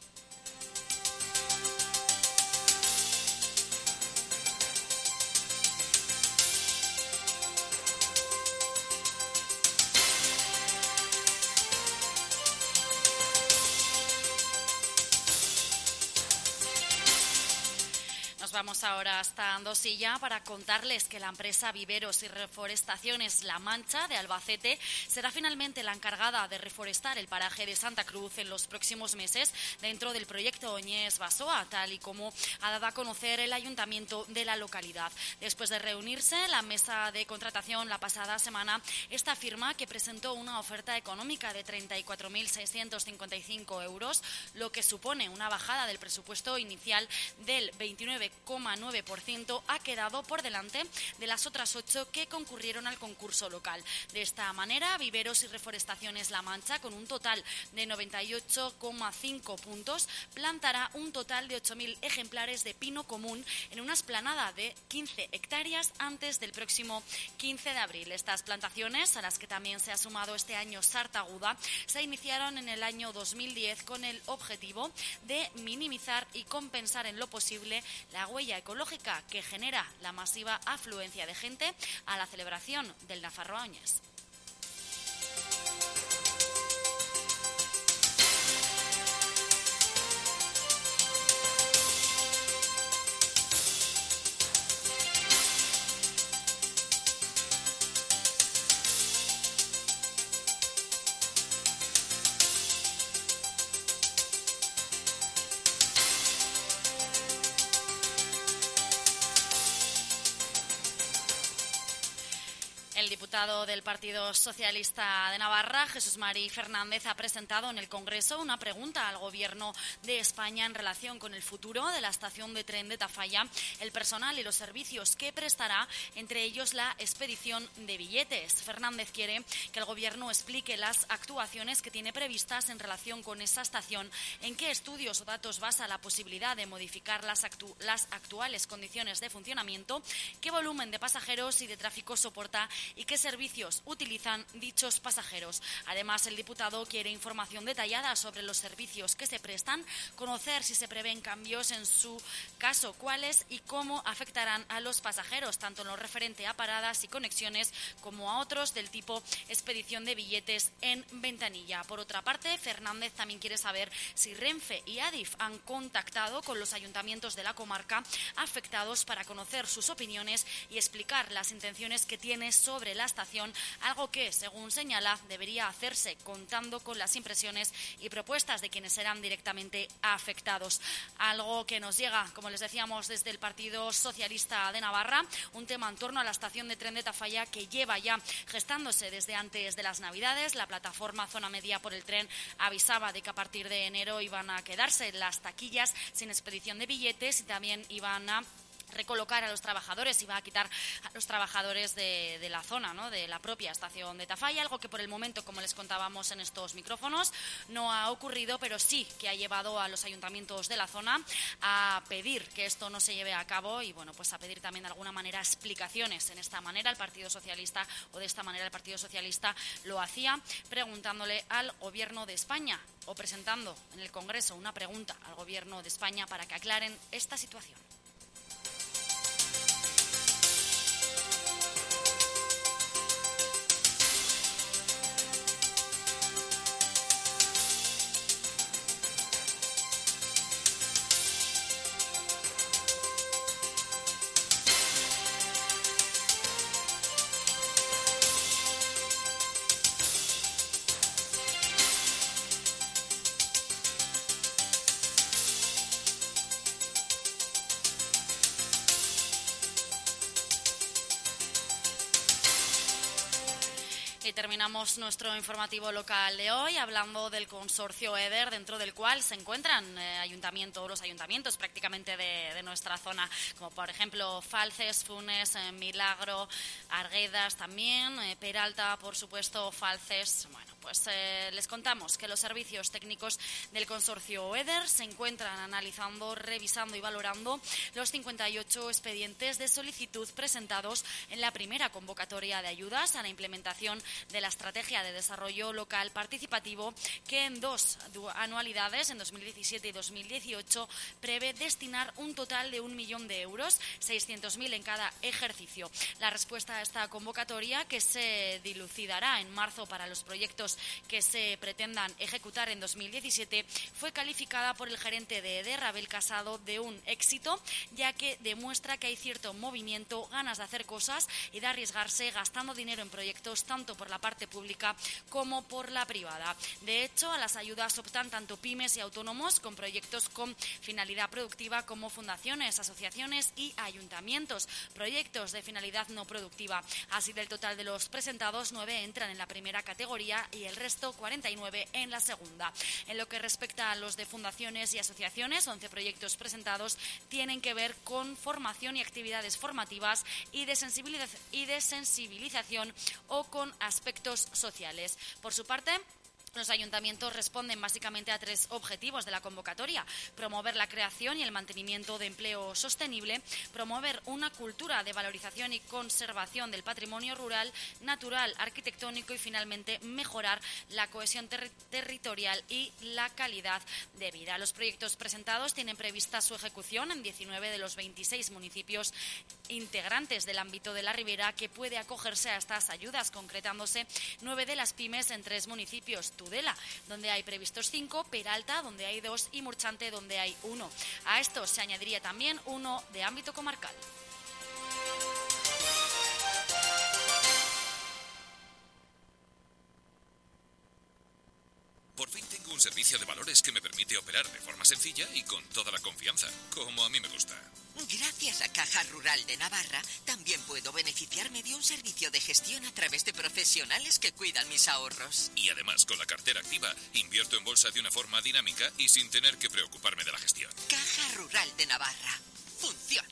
Vamos ahora hasta Andosilla para contarles que la empresa Viveros y Reforestaciones La Mancha de Albacete será finalmente la encargada de reforestar el paraje de Santa Cruz en los próximos meses dentro del proyecto Oñez Basoa, tal y como ha dado a conocer el ayuntamiento de la localidad. Después de reunirse la mesa de contratación la pasada semana, esta firma, que presentó una oferta económica de treinta y cuatro mil seiscientos cincuenta y cinco euros, lo que supone una bajada del presupuesto inicial del veintinueve coma nueve por ciento, ha quedado por delante de las otras ocho que concurrieron al concurso local. De esta manera, Viveros y Reforestaciones La Mancha, con un total de noventa y ocho coma cinco puntos, plantará un total de ocho mil ejemplares de pino común en una explanada de quince hectáreas antes del próximo quince de abril. Estas plantaciones, a las que también se ha sumado este año Sartaguda, se iniciaron en el año dos mil diez con el objetivo de minimizar y compensar en lo posible la huella ecológica que genera la masiva afluencia de gente a la celebración del Nafarroa Oñez. El diputado del Partido Socialista de Navarra, Jesús Mari Fernández, ha presentado en el Congreso una pregunta al Gobierno de España en relación con el futuro de la estación de tren de Tafalla, el personal y los servicios que prestará, entre ellos la expedición de billetes. Fernández quiere que el Gobierno explique las actuaciones que tiene previstas en relación con esa estación, en qué estudios o datos basa la posibilidad de modificar las, actu- las actuales condiciones de funcionamiento, qué volumen de pasajeros y de tráfico soporta y qué servicios utilizan dichos pasajeros. Además, el diputado quiere información detallada sobre los servicios que se prestan, conocer si se prevén cambios en su caso, cuáles y cómo afectarán a los pasajeros, tanto en lo referente a paradas y conexiones como a otros del tipo expedición de billetes en ventanilla. Por otra parte, Fernández también quiere saber si Renfe y Adif han contactado con los ayuntamientos de la comarca afectados para conocer sus opiniones y explicar las intenciones que tiene sobre la estación, algo que, según señala, debería hacerse contando con las impresiones y propuestas de quienes serán directamente afectados. Algo que nos llega, como les decíamos, desde el Partido Socialista de Navarra, un tema en torno a la estación de tren de Tafalla que lleva ya gestándose desde antes de las Navidades. La plataforma Zona Media por el Tren avisaba de que a partir de enero iban a quedarse las taquillas sin expedición de billetes y también iban a recolocar a los trabajadores, iba a quitar a los trabajadores de, de la zona, ¿no?, de la propia estación de Tafalla, algo que por el momento, como les contábamos en estos micrófonos, no ha ocurrido, pero sí que ha llevado a los ayuntamientos de la zona a pedir que esto no se lleve a cabo y, bueno, pues a pedir también de alguna manera explicaciones. En esta manera el Partido Socialista, o de esta manera el Partido Socialista lo hacía, preguntándole al Gobierno de España o presentando en el Congreso una pregunta al Gobierno de España para que aclaren esta situación. Y terminamos nuestro informativo local de hoy hablando del consorcio EDER, dentro del cual se encuentran eh, ayuntamientos, los ayuntamientos prácticamente de, de nuestra zona, como por ejemplo Falces, Funes, eh, Milagro, Arguedas también, eh, Peralta, por supuesto, Falces. Bueno, pues eh, les contamos que los servicios técnicos del consorcio EDER se encuentran analizando, revisando y valorando los cincuenta y ocho expedientes de solicitud presentados en la primera convocatoria de ayudas a la implementación de la Estrategia de Desarrollo Local Participativo, que en dos anualidades, en dos mil diecisiete y dos mil dieciocho, prevé destinar un total de un millón de euros, seiscientos mil en cada ejercicio. La respuesta a esta convocatoria, que se dilucidará en marzo para los proyectos que se pretendan ejecutar en dos mil diecisiete, fue calificada por el gerente de EDER, Abel Casado, de un éxito, ya que demuestra que hay cierto movimiento, ganas de hacer cosas y de arriesgarse gastando dinero en proyectos tanto por la parte pública como por la privada. De hecho, a las ayudas optan tanto pymes y autónomos con proyectos con finalidad productiva como fundaciones, asociaciones y ayuntamientos, proyectos de finalidad no productiva. Así, del total de los presentados, nueve entran en la primera categoría y el resto, cuarenta y nueve, en la segunda. En lo que respecta a los de fundaciones y asociaciones, once proyectos presentados tienen que ver con formación y actividades formativas y de sensibilización, y de sensibilización o con aspectos sociales. Por su parte, los ayuntamientos responden básicamente a tres objetivos de la convocatoria: promover la creación y el mantenimiento de empleo sostenible, promover una cultura de valorización y conservación del patrimonio rural, natural, arquitectónico y, finalmente, mejorar la cohesión ter- territorial y la calidad de vida. Los proyectos presentados tienen prevista su ejecución en diecinueve de los veintiséis municipios integrantes del ámbito de la Ribera, que puede acogerse a estas ayudas, concretándose nueve de las pymes en tres municipios: Tudela, donde hay previstos cinco; Peralta, donde hay dos; y Murchante, donde hay uno. A estos se añadiría también uno de ámbito comarcal. Por fin tengo un servicio de valores que me permite operar de forma sencilla y con toda la confianza, como a mí me gusta. Gracias a Caja Rural de Navarra, también puedo beneficiarme de un servicio de gestión a través de profesionales que cuidan mis ahorros. Y además, con la cartera activa, invierto en bolsa de una forma dinámica y sin tener que preocuparme de la gestión. Caja Rural de Navarra. Funciona.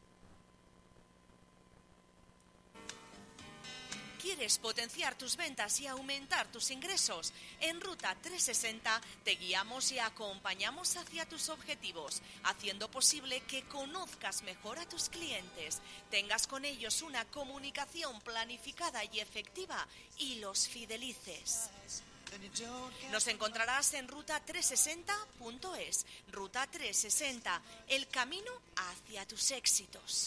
¿Quieres potenciar tus ventas y aumentar tus ingresos? En Ruta trescientos sesenta te guiamos y acompañamos hacia tus objetivos, haciendo posible que conozcas mejor a tus clientes, tengas con ellos una comunicación planificada y efectiva y los fidelices. Nos encontrarás en ruta trescientos sesenta punto es. Ruta trescientos sesenta, el camino hacia tus éxitos.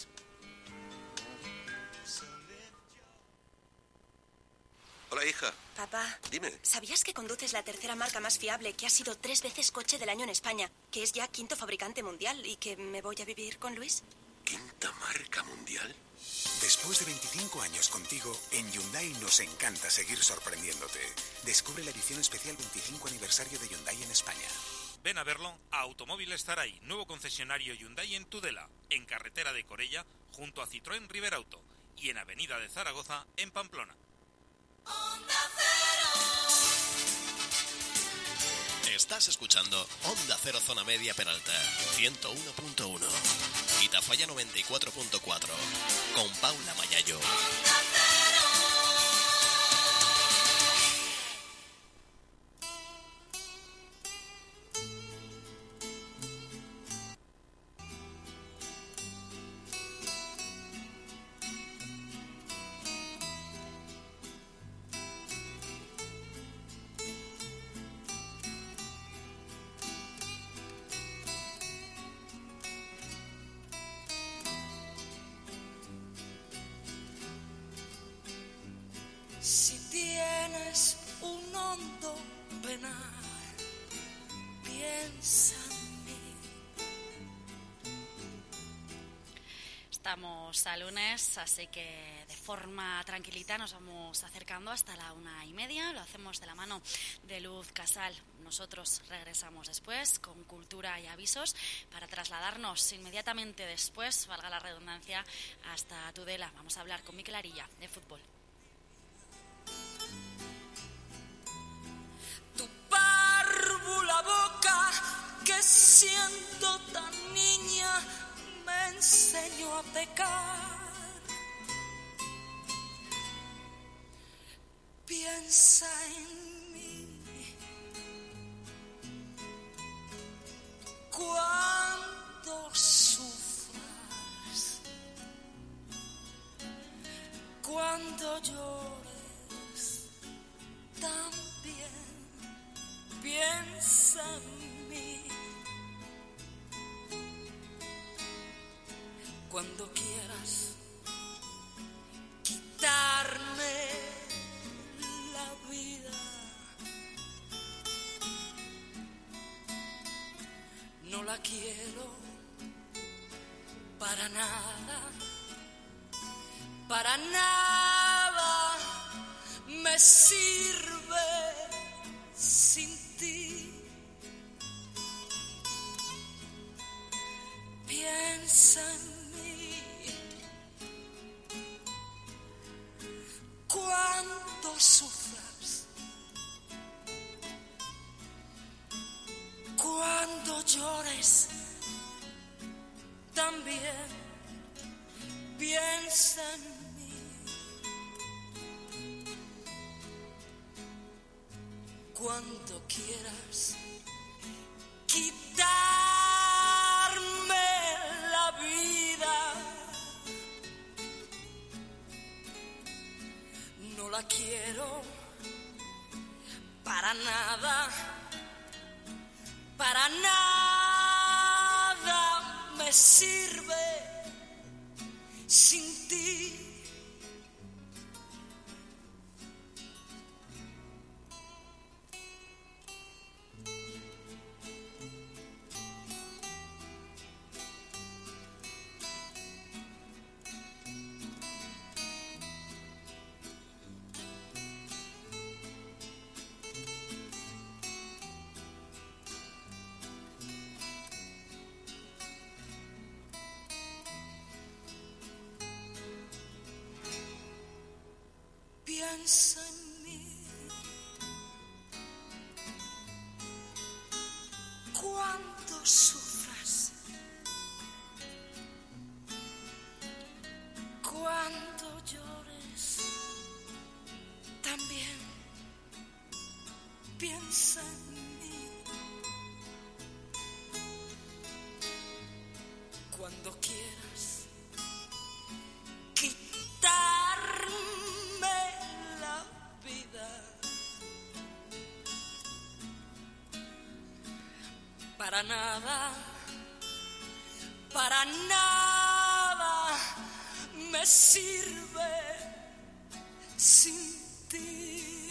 Hola, hija. Papá, Dime. ¿sabías que conduces la tercera marca más fiable, que ha sido tres veces coche del año en España, que es ya quinto fabricante mundial y que me voy a vivir con Luis? ¿Quinta marca mundial? Después de veinticinco años contigo, en Hyundai nos encanta seguir sorprendiéndote. Descubre la edición especial veinticinco aniversario de Hyundai en España. Ven a verlo a Automóviles Taray, nuevo concesionario Hyundai en Tudela, en carretera de Corella, junto a Citroën Riberauto, y en avenida de Zaragoza, en Pamplona. Estás escuchando Onda Cero Zona Media Peralta, ciento uno punto uno. Y Tafalla noventa y cuatro punto cuatro. Con Paula Mayayo. Si tienes un hondo penar, piensa en mí. Estamos a lunes, así que de forma tranquilita nos vamos acercando hasta la una y media. Lo hacemos de la mano de Luz Casal. Nosotros regresamos después con cultura y avisos para trasladarnos inmediatamente después, valga la redundancia, hasta Tudela. Vamos a hablar con Mikel Arilla de fútbol. La boca que siendo tan niña me enseñó a pecar. Piensa en mí cuando sufras, cuando llores también. Piensa en mí cuando quieras quitarme la vida. No la quiero para nada, para nada me sirve sin ti. Piensa en mí cuando sufras, cuando llores también. Piensa en mí cuando quieras quitarme la vida. No la quiero para nada, para nada me sirve sin ti. piensa en mí. Cuando sufras, cuando llores, también piensa en mí. Cuando quieras quitarme la vida, para nada, para nada me sirve sin ti.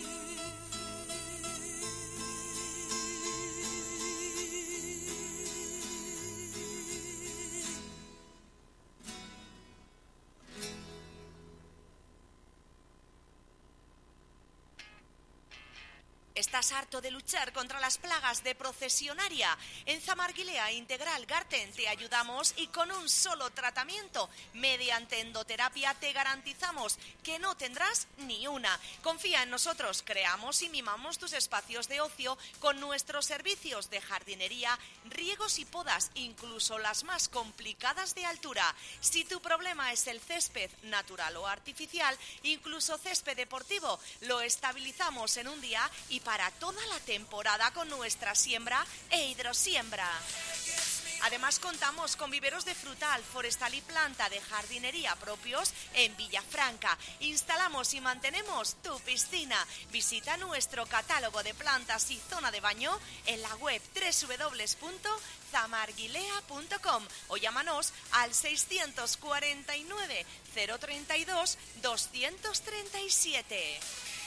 ¿Estás harto de luchar contra las plagas de procesionaria? En Zamarguilea Integral Garten te ayudamos y con un solo tratamiento, mediante endoterapia, te garantizamos que no tendrás ni una. Confía en nosotros, creamos y mimamos tus espacios de ocio con nuestros servicios de jardinería, riegos y podas, incluso las más complicadas de altura. Si tu problema es el césped natural o artificial, incluso césped deportivo, lo estabilizamos en un día y para toda la temporada con nuestra siembra e hidrosiembra. Además contamos con viveros de frutal, forestal y planta de jardinería propios en Villafranca. Instalamos y mantenemos tu piscina. Visita nuestro catálogo de plantas y zona de baño en la web doble u doble u doble u punto zamarguilea punto com o llámanos al seiscientos cuarenta y nueve, cero treinta y dos, doscientos treinta y siete.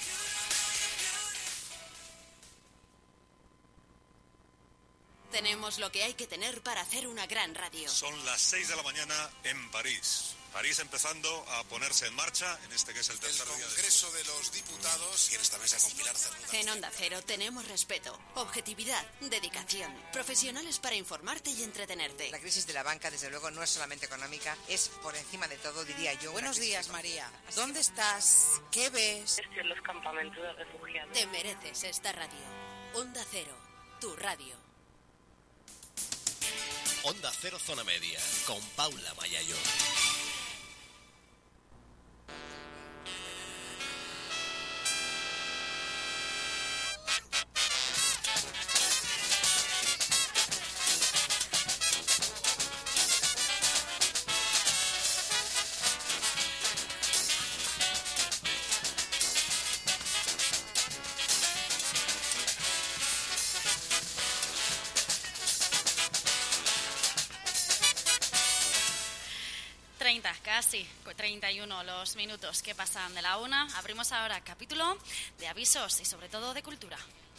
Tenemos lo que hay que tener para hacer una gran radio. Son las seis de la mañana en París. París empezando a ponerse en marcha en este que es el tercer día del Congreso de los Diputados y en esta mesa con Pilar Cernuda. En Onda Cero tenemos respeto, objetividad, dedicación, profesionales para informarte y entretenerte. La crisis de la banca, desde luego, no es solamente económica, es por encima de todo, diría yo. Buenos días, María. ¿Dónde estás? ¿Qué ves? Estoy en los campamentos de refugiados. Te mereces esta radio. Onda Cero, tu radio. Onda Cero Zona Media, con Paula Mayayo. Casi treinta y uno los minutos que pasan de la una. Abrimos ahora capítulo de avisos y sobre todo de cultura.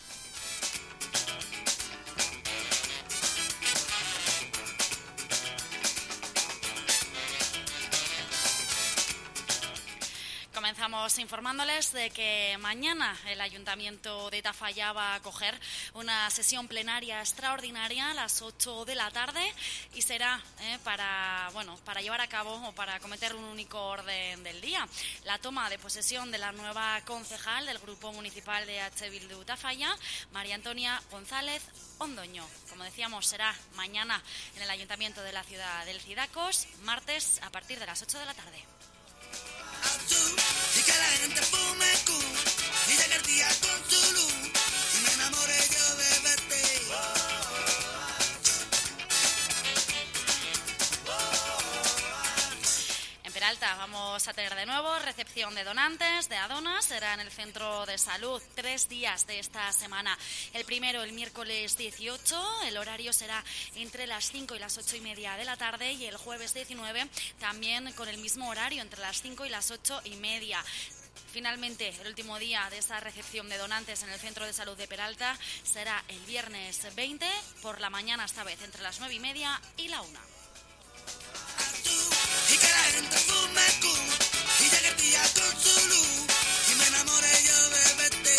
Comenzamos informándoles de que mañana el Ayuntamiento de Tafalla va a acoger una sesión plenaria extraordinaria a las ocho de la tarde y será eh, para, bueno, para llevar a cabo o para cometer un único orden del día. La toma de posesión de la nueva concejal del Grupo Municipal de H. Bildu Tafalla, María Antonia González Ondoño. Como decíamos, será mañana en el Ayuntamiento de la ciudad del Cidacos, martes a partir de las ocho de la tarde. Y que la gente fume Q y llegue el día con su luz y me enamoré yo de verte. En Peralta vamos a tener de nuevo recepción de donantes, de adonas. Será en el Centro de Salud tres días de esta semana. El primero el miércoles dieciocho, el horario será entre las cinco y las ocho y media de la tarde, y el jueves diecinueve también con el mismo horario, entre las cinco y las ocho y media. Finalmente, el último día de esa recepción de donantes en el Centro de Salud de Peralta será el viernes veinte, por la mañana, esta vez entre las nueve y media y la una. Y que la gente fume Q y llegue el día con su luz y me enamoré yo de verte.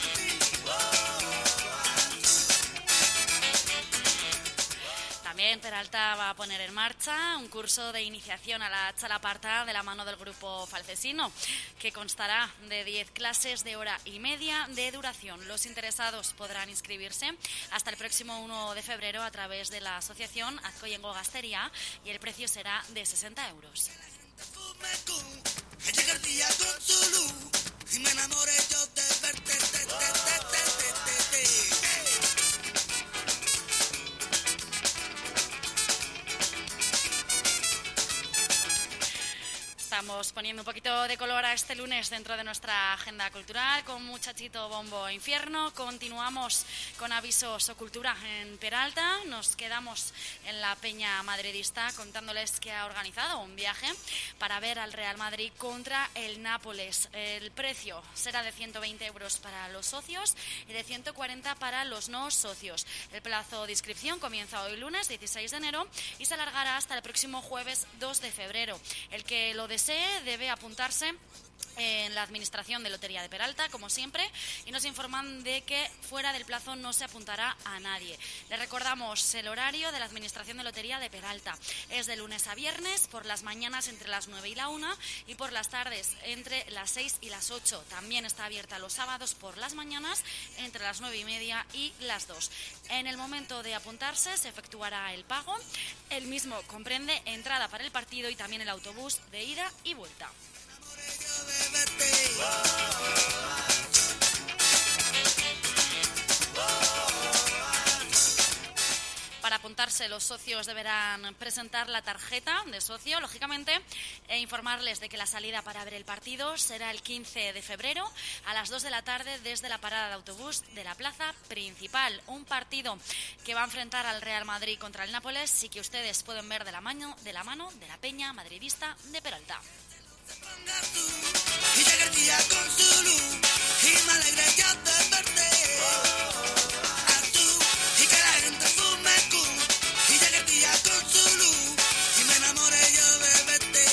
También Peralta va a poner en marcha un curso de iniciación a la chalaparta de la mano del grupo Falcesino, que constará de diez clases de hora y media de duración. Los interesados podrán inscribirse hasta el próximo uno de febrero a través de la asociación Azcoyengo Gazteria y el precio será de sesenta euros. Llega el día con su luz y me enamoré yo de verte, te, te, te, te, te, te, te. Estamos poniendo un poquito de color a este lunes dentro de nuestra agenda cultural con Muchachito Bombo Infierno. Continuamos con Avisos o Cultura en Peralta. Nos quedamos en la Peña Madridista contándoles que ha organizado un viaje para ver al Real Madrid contra el Nápoles. El precio será de ciento veinte euros para los socios y de ciento cuarenta para los no socios. El plazo de inscripción comienza hoy lunes dieciséis de enero y se alargará hasta el próximo jueves dos de febrero. El que lo desee debe apuntarse en la Administración de Lotería de Peralta, como siempre, y nos informan de que fuera del plazo no se apuntará a nadie. Le recordamos el horario de la Administración de Lotería de Peralta. Es de lunes a viernes, por las mañanas entre las nueve y la una y por las tardes entre las seis y las ocho. También está abierta los sábados por las mañanas entre las nueve y media y las dos. En el momento de apuntarse se efectuará el pago. El mismo comprende entrada para el partido y también el autobús de ida y vuelta. Para apuntarse, los socios deberán presentar la tarjeta de socio, lógicamente, e informarles de que la salida para ver el partido será el quince de febrero a las dos de la tarde desde la parada de autobús de la plaza principal. Un partido que va a enfrentar al Real Madrid contra el Nápoles y que ustedes pueden ver de la mano de la, mano de la Peña Madridista de Peralta. Y llega el día con su luz y me alegré yo de verte a tú y que la gente fume cu y llega el día con su luz y me enamoré yo de verte.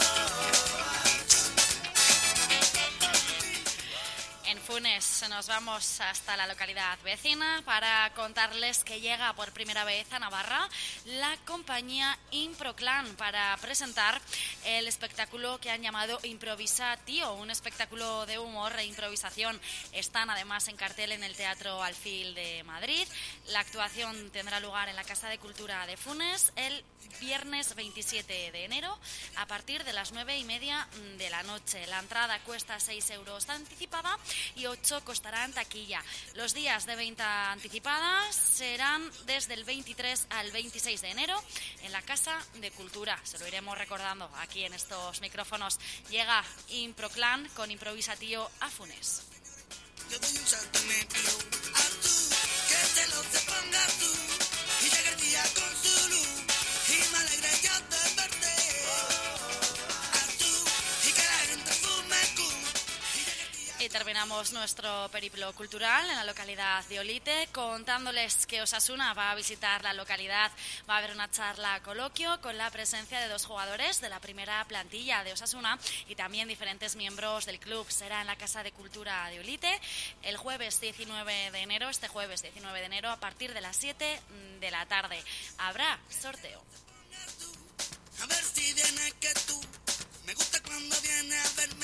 En Funes nos vamos hasta la localidad vecina para contarles que llega por primera vez a Navarra la compañía Improclan para presentar el espectáculo que han llamado Improvisa Tío, un espectáculo de humor e improvisación. Están además en cartel en el Teatro Alfil de Madrid. La actuación tendrá lugar en la Casa de Cultura de Funes el viernes veintisiete de enero a partir de las nueve y media de la noche. La entrada cuesta seis euros anticipada y ocho costará en taquilla. Los días de venta anticipada serán desde el veintitrés al veintiséis de enero en la Casa de Cultura. Se lo iremos recordando aquí en estos micrófonos. Llega Improclan con Improvisa Tío a Funes. Yo doy un salto y me tiro a tú, que te lo se ponga tú y llega el día con su luz y me alegré yo de verte a tú y que la gente fume cu. Y terminamos nuestro periplo cultural en la localidad de Olite contándoles que Osasuna va a visitar la localidad. Va a haber una charla coloquio con la presencia de dos jugadores de la primera plantilla de Osasuna y también diferentes miembros del club. Será en la Casa de Cultura de Olite el jueves diecinueve de enero, este jueves diecinueve de enero a partir de las siete de la tarde. Habrá sorteo. A ver si viene que tú, me gusta cuando viene a verme.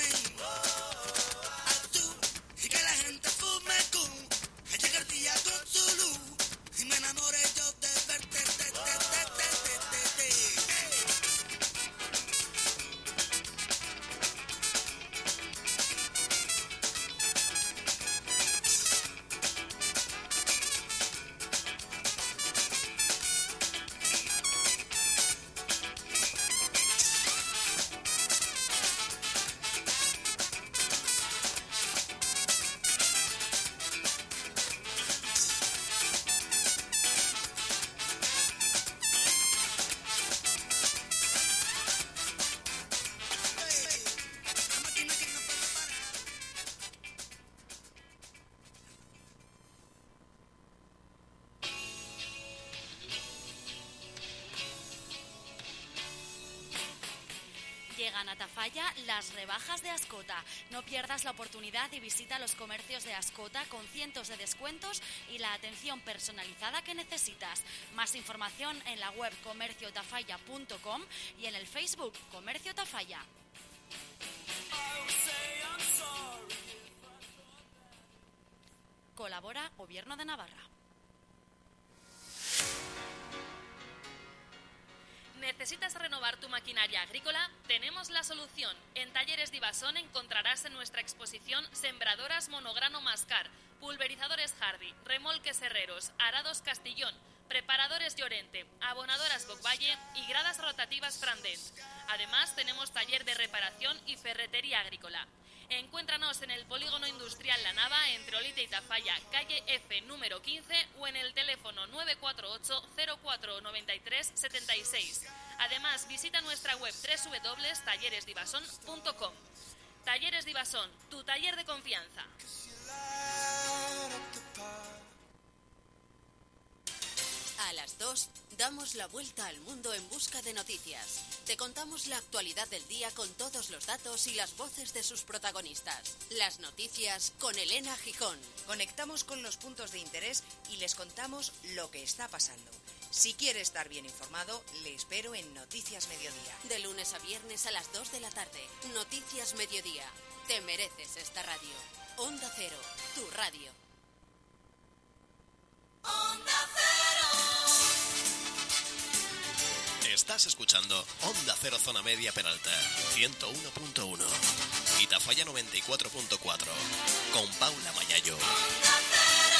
Y que la gente fume cu, que llega el día con su luz y me enamoré yo de verte, te, te, te, te, te, te, te. Llegan a Tafalla las rebajas de Ascota. No pierdas la oportunidad y visita los comercios de Ascota con cientos de descuentos y la atención personalizada que necesitas. Más información en la web comercio tafalla punto com y en el Facebook Comercio Tafalla. Colabora Gobierno de Navarra. ¿Necesitas renovar tu maquinaria agrícola? Tenemos la solución. En Talleres Divasón encontrarás en nuestra exposición sembradoras monograno Mascar, pulverizadores Hardy, remolques Herreros, arados Castillón, preparadores Llorente, abonadoras Bocvalle y gradas rotativas Frandent. Además, tenemos taller de reparación y ferretería agrícola. Encuéntranos en el Polígono Industrial La Nava, entre Olite y Tafalla, calle F número quince, o en el teléfono nueve cuatro ocho cero cuatro nueve tres siete seis. Además, visita nuestra web doble u doble u doble u punto talleres divasón punto com. Talleres Divasón, tu taller de confianza. A las dos, damos la vuelta al mundo en busca de noticias. Te contamos la actualidad del día con todos los datos y las voces de sus protagonistas. Las noticias con Elena Gijón. Conectamos con los puntos de interés y les contamos lo que está pasando. Si quiere estar bien informado, le espero en Noticias Mediodía. De lunes a viernes a las dos de la tarde. Noticias Mediodía. Te mereces esta radio. Onda Cero, tu radio. Onda Cero. Estás escuchando Onda Cero Zona Media Peralta, ciento uno punto uno. Y Tafalla noventa y cuatro punto cuatro. Con Paula Mayayo. Onda Cero.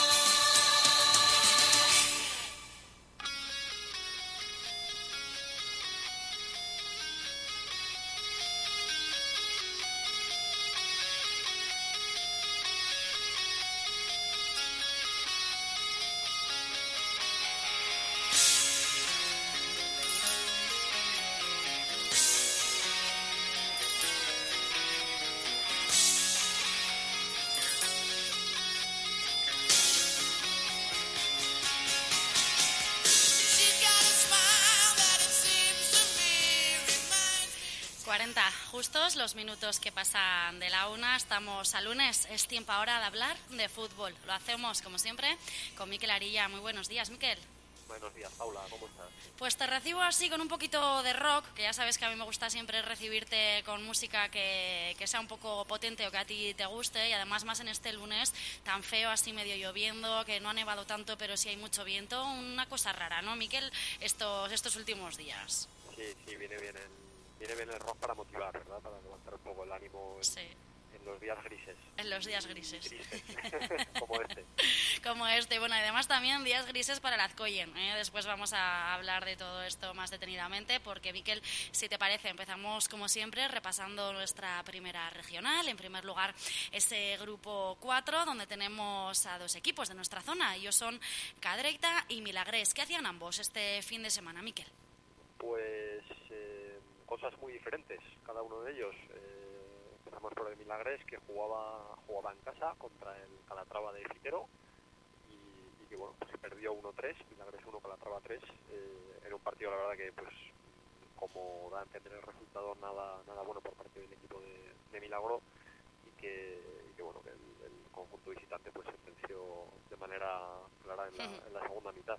cuarenta justos los minutos que pasan de la una. Estamos a lunes, es tiempo ahora de hablar de fútbol. Lo hacemos, como siempre, con Miquel Arilla. Muy buenos días, Miquel. Buenos días, Paula, ¿cómo estás? Pues te recibo así con un poquito de rock, que ya sabes que a mí me gusta siempre recibirte con música que, que sea un poco potente o que a ti te guste, y además más en este lunes tan feo, así medio lloviendo, que no ha nevado tanto pero sí hay mucho viento. Una cosa rara, ¿no, Miquel? Estos, estos últimos días. Sí, sí, viene bien el, viene bien el rock para motivar, ¿verdad? Para levantar un poco el ánimo en, sí. en los días grises. En los días grises. grises. Como este. Como este. Bueno, y además también días grises para el Azcoyen, ¿eh? Después vamos a hablar de todo esto más detenidamente, porque, Miquel, si te parece, empezamos como siempre repasando nuestra primera regional. En primer lugar, ese grupo cuatro, donde tenemos a dos equipos de nuestra zona. Ellos son Cadreita y Milagrés. ¿Qué hacían ambos este fin de semana, Miquel? Pues eh, cosas muy diferentes, cada uno de ellos. Eh, empezamos por el Milagrés, que jugaba jugaba en casa contra el Calatrava de Fitero, y, y que bueno, pues se perdió uno tres, Milagrés uno, Calatrava tres. Eh, era un partido, la verdad, que pues como da a entender el resultado, nada nada bueno por parte del equipo de, de Milagro, y que, y que bueno, que el, el conjunto visitante pues sentenció de manera clara en la, en la segunda mitad.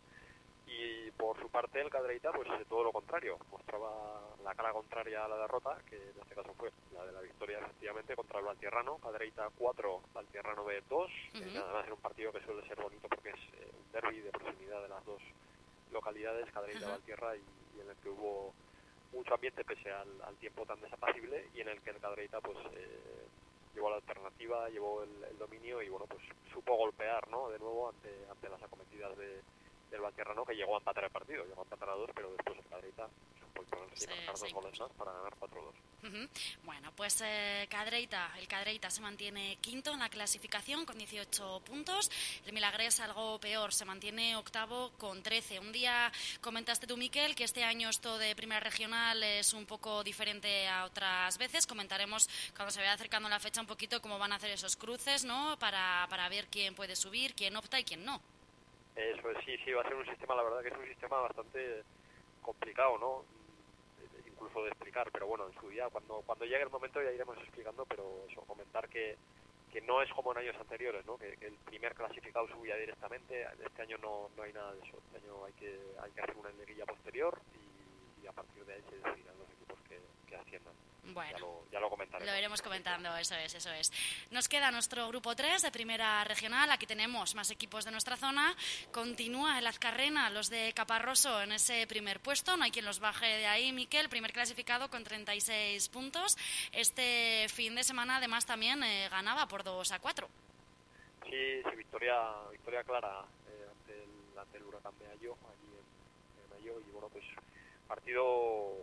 Y por su parte el Cadreita, pues todo lo contrario, mostraba la cara contraria a la derrota, que en este caso fue la de la victoria efectivamente contra el Valtierrano. Cadreita cuatro, Valtierrano B dos. Uh-huh. eh, además era un partido que suele ser bonito porque es eh, un derbi de proximidad de las dos localidades, Cadreita y uh-huh. Valtierra, y, y en el que hubo mucho ambiente pese al, al tiempo tan desapacible, y en el que el Cadreita pues eh, llevó la alternativa, llevó el, el dominio y bueno, pues supo golpear, ¿no?, de nuevo ante, ante las acometidas de del Valtierrano, que llegó a empatar el partido, llegó a empatar a dos, pero después el Cadreita supo ponerse y marcar dos goles más para ganar cuatro dos. Uh-huh. Bueno, pues eh, Cadreita, el Cadreita se mantiene quinto en la clasificación con dieciocho puntos. El Milagrés, algo peor, se mantiene octavo con trece. Un día comentaste tú, Miquel, que este año esto de primera regional es un poco diferente a otras veces. Comentaremos cuando se vaya acercando la fecha un poquito cómo van a hacer esos cruces, ¿no?, para, para ver quién puede subir, quién opta y quién no. Eso es, sí, sí, va a ser un sistema, la verdad que es un sistema bastante complicado, ¿no? incluso de explicar, pero bueno, en su día, cuando cuando llegue el momento ya iremos explicando, pero eso, comentar que que no es como en años anteriores, ¿no? Que, que el primer clasificado subía directamente. Este año no, no hay nada de eso. Este año hay que hay que hacer una liguilla posterior y, y a partir de ahí se decidirán los equipos que, que asciendan. Bueno, ya lo, ya lo comentaremos. Lo iremos comentando, eso es, eso es. Nos queda nuestro grupo tres de primera regional. Aquí tenemos más equipos de nuestra zona. Continúa el Azcarrena, los de Caparroso en ese primer puesto. No hay quien los baje de ahí, Miquel. Primer clasificado con treinta y seis puntos. Este fin de semana, además, también eh, ganaba por dos a cuatro. Sí, sí, victoria victoria clara eh, ante, el, ante el Huracán de Ayo, allí en, en Ayo. Y bueno, pues partido...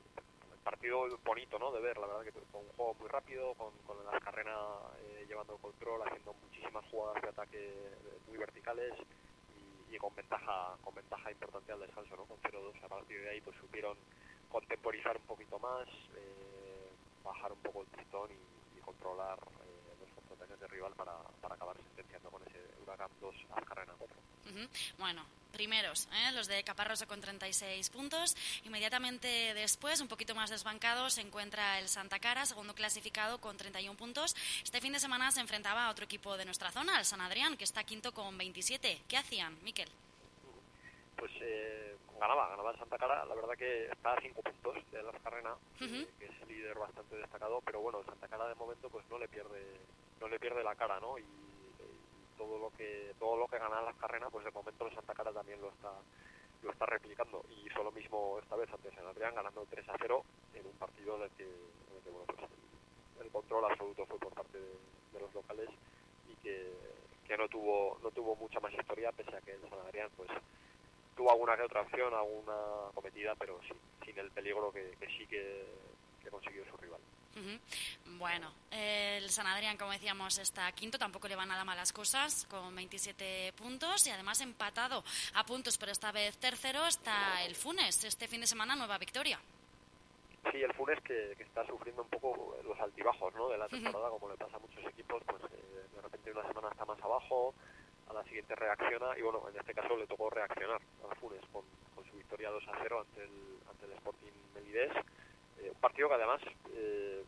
partido bonito, ¿no?, de ver, la verdad que con un juego muy rápido, con, con el Azcarrena eh, llevando el control, haciendo muchísimas jugadas de ataque eh, muy verticales y, y con ventaja con ventaja importante al descanso, ¿no?, con cero dos. A partir de ahí pues supieron contemporizar un poquito más, eh, bajar un poco el pistón y, y controlar eh, los contraataques de rival para, para acabar sentenciando con ese Huracán dos, Azcarrena cuatro. Uh-huh. Bueno, primeros, ¿eh? Los de Caparroso con treinta y seis puntos. Inmediatamente después, un poquito más desbancado, se encuentra el Santa Cara, segundo clasificado con treinta y un puntos. Este fin de semana se enfrentaba a otro equipo de nuestra zona, el San Adrián, que está quinto con veintisiete. ¿Qué hacían, Miquel? Pues eh, ganaba, ganaba el Santa Cara. La verdad que está a cinco puntos de la Azcarrena, uh-huh. eh, que es el líder bastante destacado, pero bueno, el Santa Cara de momento pues no le pierde no le pierde la cara, ¿no? Y todo lo que todo lo que gana la Azcarrena, pues de momento el Santa Cara también lo está lo está replicando, y hizo lo mismo esta vez ante San Adrián, ganando tres a cero en un partido en el que, en el, que bueno, pues el, el control absoluto fue por parte de, de los locales, y que, que no tuvo no tuvo mucha más historia, pese a que el San Adrián pues tuvo alguna que otra opción, alguna cometida, pero sí, sin el peligro que, que sí que, que consiguió su rival. Uh-huh. Bueno, el San Adrián, como decíamos, está quinto, tampoco le van nada malas cosas, con veintisiete puntos, y además empatado a puntos, pero esta vez tercero está el Funes. Este fin de semana nueva victoria. Sí, el Funes que, que está sufriendo un poco los altibajos, ¿no?, de la temporada, uh-huh. como le pasa a muchos equipos, pues eh, de repente una semana está más abajo, a la siguiente reacciona, y bueno, en este caso le tocó reaccionar al Funes con, con su victoria dos a cero ante el, ante el Sporting Melidés. Eh, un partido que además eh,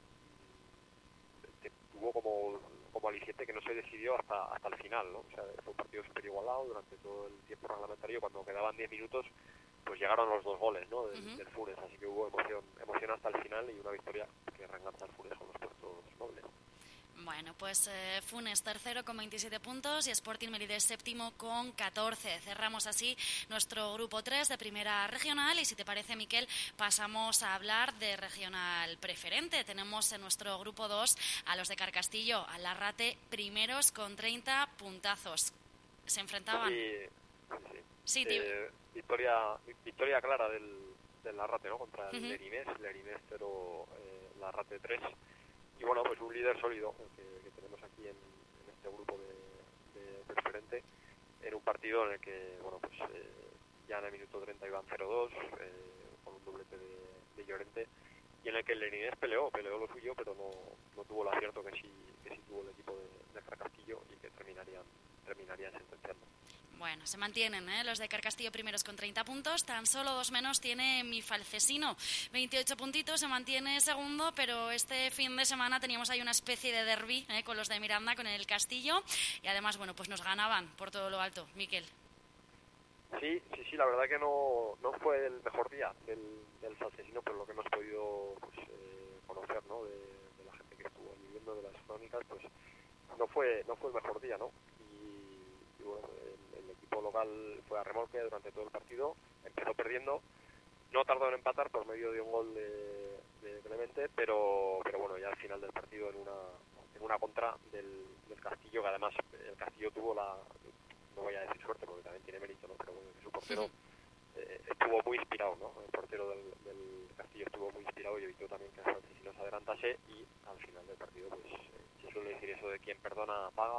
que tuvo como, como aliciente que no se decidió hasta hasta el final, ¿no? O sea, fue un partido súper igualado durante todo el tiempo reglamentario. Cuando quedaban diez minutos, pues llegaron los dos goles, ¿no?, del, uh-huh. del Funes, así que hubo emoción emoción hasta el final, y una victoria que reengancha al Funes con los puestos nobles. Bueno, pues eh, Funes tercero con veintisiete puntos y Sporting Melidés séptimo con catorce. Cerramos así nuestro grupo tres de primera regional, y si te parece, Miquel, pasamos a hablar de regional preferente. Tenemos en nuestro grupo dos a los de Carcastillo, a Larrate, primeros con treinta puntazos. Se enfrentaban... Sí, sí. sí eh, victoria, victoria clara del, del Larrate, ¿no?, contra el uh-huh. Lerinés, Lerinés cero, eh, Larrate tres. Y bueno, pues un líder sólido que, que tenemos aquí en, en este grupo de, de preferente, en un partido en el que, bueno, pues eh, ya en el minuto treinta iban cero dos, eh, con un doblete de, de Llorente, y en el que el Lerinés peleó, peleó lo suyo, pero no, no tuvo el acierto que sí, que sí tuvo el equipo de, de Carcastillo, y que terminarían, terminarían sentenciando. Bueno, se mantienen ¿eh? los de Carcastillo primeros con treinta puntos, tan solo dos menos tiene mi Falcesino, veintiocho puntitos, se mantiene segundo, pero este fin de semana teníamos ahí una especie de derbi ¿eh? con los de Miranda, con el Castillo, y además, bueno, pues nos ganaban por todo lo alto. Miquel. Sí, sí, sí, la verdad que no, no fue el mejor día del, del Falcesino, por lo que hemos podido pues, eh, conocer, ¿no?, de, de la gente que estuvo viviendo, de las crónicas, pues no fue no fue el mejor día, ¿no? Y, y bueno, el, el equipo local fue a remolque durante todo el partido, empezó perdiendo, no tardó en empatar por medio de un gol de, de Clemente, pero pero bueno, ya al final del partido en una en una contra del, del Castillo, que además el Castillo tuvo la, no voy a decir suerte porque también tiene mérito, ¿no?, pero bueno, que su portero eh, estuvo muy inspirado, ¿no? El portero del, del Castillo estuvo muy inspirado y evitó también que el Falcesino se adelantase, y al final del partido pues eh, se suele decir eso de quien perdona paga, y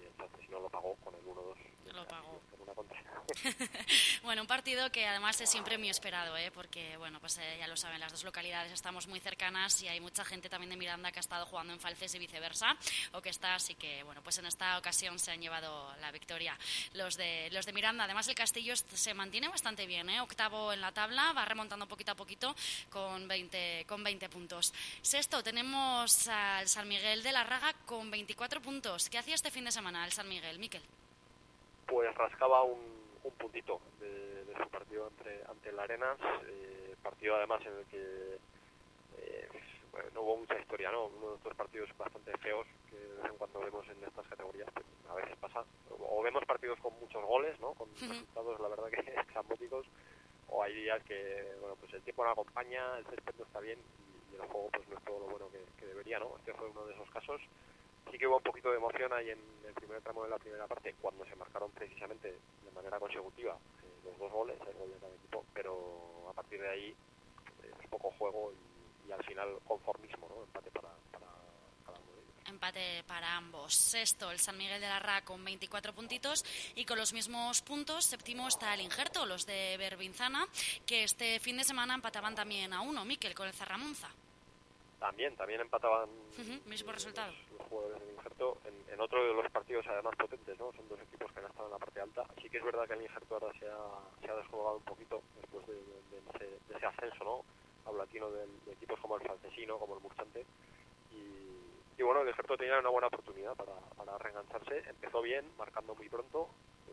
el Francesino lo pagó con el uno dos. Lo pagó. Una contra. Bueno, un partido que además es siempre muy esperado, ¿eh? Porque, bueno, pues eh, ya lo saben, las dos localidades estamos muy cercanas y hay mucha gente también de Miranda que ha estado jugando en Falces y viceversa, o que está, así que, bueno, pues en esta ocasión se han llevado la victoria los de los de Miranda. Además, el Castillo se mantiene bastante bien, ¿eh? Octavo en la tabla, va remontando poquito a poquito con veinte, con veinte puntos. Sexto, tenemos al San Miguel de la Raga con veinticuatro puntos. ¿Qué hacía este fin de semana el San Miguel, Miquel? Pues rascaba un, un puntito de, de su partido entre, ante el Arenas, eh, partido además en el que eh, bueno, no hubo mucha historia, ¿no? Uno de estos partidos bastante feos que de vez en cuando vemos en estas categorías, pues a veces pasa, o, o vemos partidos con muchos goles, ¿no? Con uh-huh. resultados, la verdad, que exambóticos, o hay días que, bueno, pues el tiempo no acompaña, el césped no está bien y, y el juego pues no es todo lo bueno que, que debería, ¿no? Este fue uno de esos casos. Sí que hubo un poquito de emoción ahí en el primer tramo de la primera parte, cuando se marcaron precisamente de manera consecutiva eh, los dos goles, el gol de cada equipo, pero a partir de ahí eh, es poco juego y, y al final conformismo, ¿no? Empate para, para cada uno de ellos. Empate para ambos. Sexto, el San Miguel de la Raga con veinticuatro puntitos y con los mismos puntos, séptimo está el Injerto, los de Berbinzana, que este fin de semana empataban también a uno, Miquel, con el Zarramonza. También, también empataban uh-huh, mismo resultado. Los, los jugadores del Injerto en, en otro de los partidos además potentes, ¿no? Son dos equipos que han estado en la parte alta. Sí que es verdad que el Injerto ahora se ha, se ha descolgado un poquito después de, de, de, ese, de ese ascenso, ¿no? Paulatino de, de equipos como el Francesino, como el Murchante. Y, y bueno, el Injerto tenía una buena oportunidad para, para reengancharse. Empezó bien, marcando muy pronto.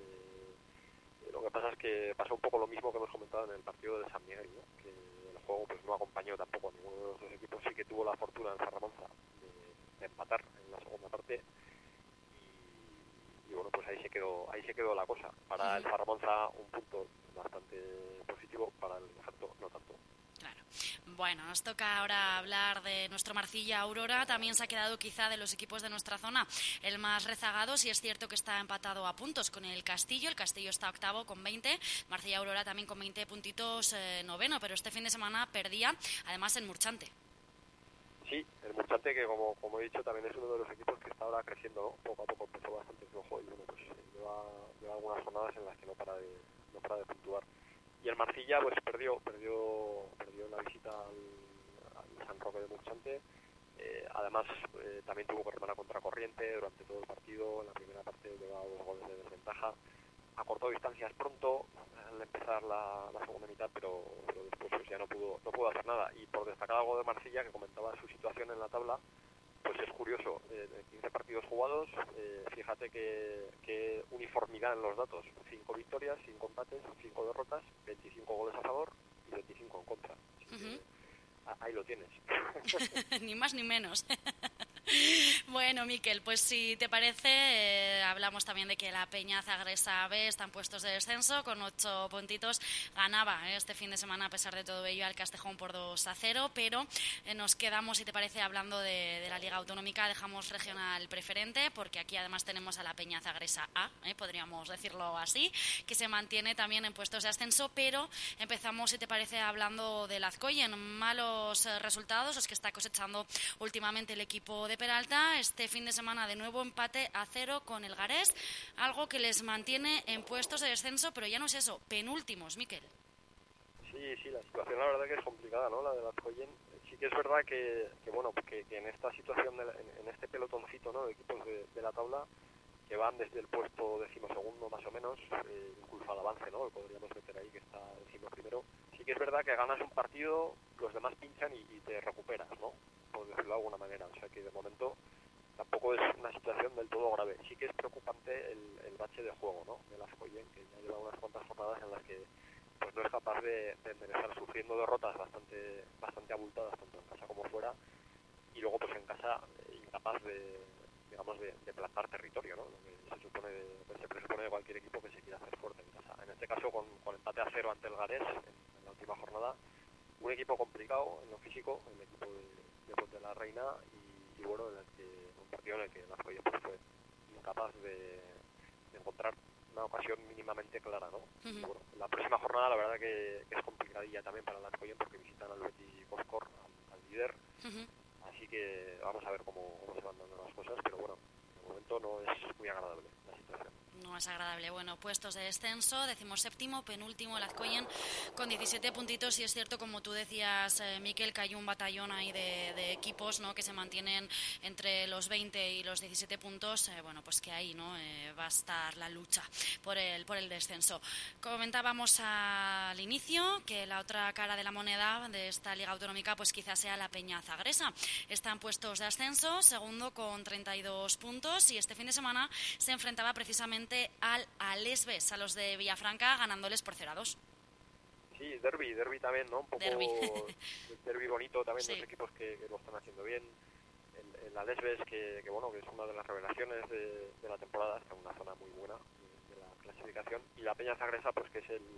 Eh, lo que pasa es que pasó un poco lo mismo que hemos comentado en el partido de San Miguel, ¿no? Que el juego pues no acompañó tampoco a ninguno de los dos equipos. Sí que tuvo la fortuna en Zarramonza de, de empatar en la segunda parte y, y bueno, pues ahí se quedó ahí se quedó la cosa. Para el Zarramonza un punto bastante positivo, para el Injerto no tanto. Claro. Bueno, nos toca ahora hablar de nuestro Marcilla Aurora. También se ha quedado quizá de los equipos de nuestra zona el más rezagado. Sí es cierto que está empatado a puntos con el Castillo. El Castillo está octavo con veinte. Marcilla Aurora también con veinte puntitos eh, noveno. Pero este fin de semana perdía además el Murchante. Sí, el Murchante que como, como he dicho también es uno de los equipos que está ahora creciendo, ¿no? Poco a poco empezó bastante flojo y bueno, pues lleva, lleva algunas jornadas en las que no para de, no para de puntuar. Y el Marcilla pues perdió perdió perdió la visita al, al San Roque de Murchante. Eh, además eh, también tuvo que remar a contracorriente durante todo el partido. En la primera parte llevaba dos goles de desventaja, acortó distancias pronto al empezar la, la segunda mitad, pero, pero después pues ya no pudo no pudo hacer nada. Y por destacar algo de Marcilla, que comentaba su situación en la tabla, pues es curioso, eh, de quince partidos jugados, eh, fíjate que, que uniformidad en los datos, cinco victorias, cinco empates, cinco derrotas, veinticinco goles a favor y veinticinco en contra. Así uh-huh. que, a, ahí lo tienes. Ni más ni menos. Bueno, Miquel, pues si te parece, eh, hablamos también de que la Peña Zagresa B está en puestos de descenso con ocho puntitos. Ganaba eh, este fin de semana, a pesar de todo ello, al Castejón por dos a cero, pero eh, nos quedamos, si te parece, hablando de, de la Liga Autonómica. Dejamos regional preferente, porque aquí además tenemos a la Peña Zagresa A, eh, podríamos decirlo así, que se mantiene también en puestos de ascenso, pero empezamos, si te parece, hablando del Azcoyen. Malos eh, resultados los que está cosechando últimamente el equipo de Peralta. Este fin de semana de nuevo empate a cero con el Garés, algo que les mantiene en puestos de descenso, pero ya no es eso, penúltimos, Miquel. Sí, sí, la situación la verdad que es complicada, ¿no? La del Azcoyen. Sí que es verdad que, que bueno, que, que en esta situación, de la, en, en este pelotoncito, ¿no? De equipos de, de la tabla, que van desde el puesto decimosegundo más o menos, eh, incluso al avance, ¿no? Lo podríamos meter ahí, que está decimo primero. Sí que es verdad que ganas un partido, los demás pinchan y, y te recuperas, ¿no? Por decirlo de alguna manera. O sea que de momento tampoco es una situación del todo grave. Sí que es preocupante el, el bache de juego, ¿no? Del Azcoyen, que ya lleva unas cuantas jornadas en las que pues no es capaz de, de enderezar, sufriendo derrotas bastante bastante abultadas tanto en casa como fuera, y luego pues en casa eh, incapaz de, digamos, de, de plantar territorio, ¿no? Lo que se supone de, pues se presupone de cualquier equipo que se quiera hacer fuerte en casa. En este caso con, con empate a cero ante el Garés en, en la última jornada, un equipo complicado en lo físico, el equipo de, de Ponte la Reina, y, y bueno, en el que un partido en el que el Azcoyen pues fue incapaz de, de encontrar una ocasión mínimamente clara, ¿no? Uh-huh. Bueno, la próxima jornada la verdad que, que es complicadilla también para el Azcoyen, porque visitan al Betis Boscor, al, al líder, uh-huh. Así que vamos a ver cómo, cómo se van dando las cosas, pero bueno, de momento no es muy agradable la situación. No es agradable. Bueno, puestos de descenso, decimoséptimo, penúltimo el Azcoyen con diecisiete puntitos, y es cierto, como tú decías, eh, Miquel, que hay un batallón ahí de, de equipos, ¿no?, que se mantienen entre los veinte y los diecisiete puntos. Eh, bueno, pues que ahí, ¿no?, eh, va a estar la lucha por el, por el descenso. Comentábamos al inicio que la otra cara de la moneda de esta Liga Autonómica pues quizás sea la Peña Zagresa. Están puestos de ascenso, segundo con treinta y dos puntos, y este fin de semana se enfrentaba precisamente al Alesbes, a los de Villafranca, ganándoles por cero a dos. Sí, derbi, derbi también, ¿no? Un poco derbi, derbi bonito también, sí. Dos equipos que, que lo están haciendo bien. El, el Alesbes, que, que bueno, que es una de las revelaciones de, de la temporada, está en una zona muy buena de, de la clasificación, y la Peña Zagresa, pues que es el,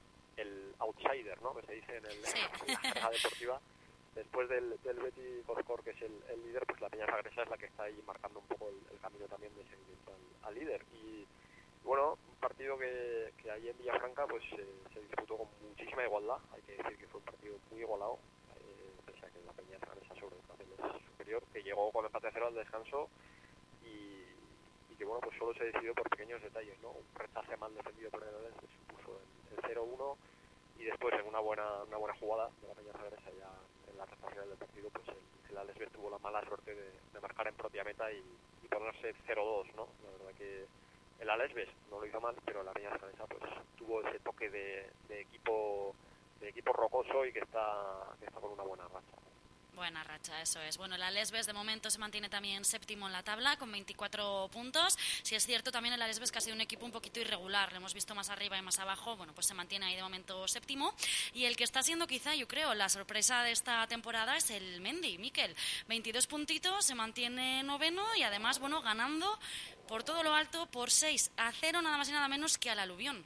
el outsider, ¿no?, que se dice en, el, sí. en la jerga deportiva. Después del, del Betis Coscor, que es el, el líder, pues la Peña Zagresa es la que está ahí marcando un poco el, el camino también de seguimiento al, al líder. Y bueno, un partido que, que ahí en Villafranca pues eh, se disputó con muchísima igualdad. Hay que decir que fue un partido muy igualado, eh, pese a que la Peña Zagresa sobre el papel es superior, que llegó con empate a cero al descanso y, y que bueno, pues solo se decidió por pequeños detalles, ¿no? Un rechace mal defendido por el Alavés que supuso el, el cero uno, y después en una buena una buena jugada de la Peña Zagresa ya en la recta final del partido, pues el, el Alesbes tuvo la mala suerte de, de marcar en propia meta y, y ponerse cero dos, ¿no? La verdad que el Alesbes no lo hizo mal, pero la Peña Zagresa pues tuvo ese toque de, de equipo de equipo rocoso y que está que está con una buena racha. Buena racha, eso es. Bueno, el Alesbes de momento se mantiene también séptimo en la tabla con veinticuatro puntos. Si es cierto, también el Alesbes, que ha sido un equipo un poquito irregular, lo hemos visto más arriba y más abajo, bueno, pues se mantiene ahí de momento séptimo. Y el que está siendo quizá, yo creo, la sorpresa de esta temporada es el Mendy, Miquel. veintidós puntitos, se mantiene noveno y además, bueno, ganando por todo lo alto por seis a cero, nada más y nada menos que al Alubión.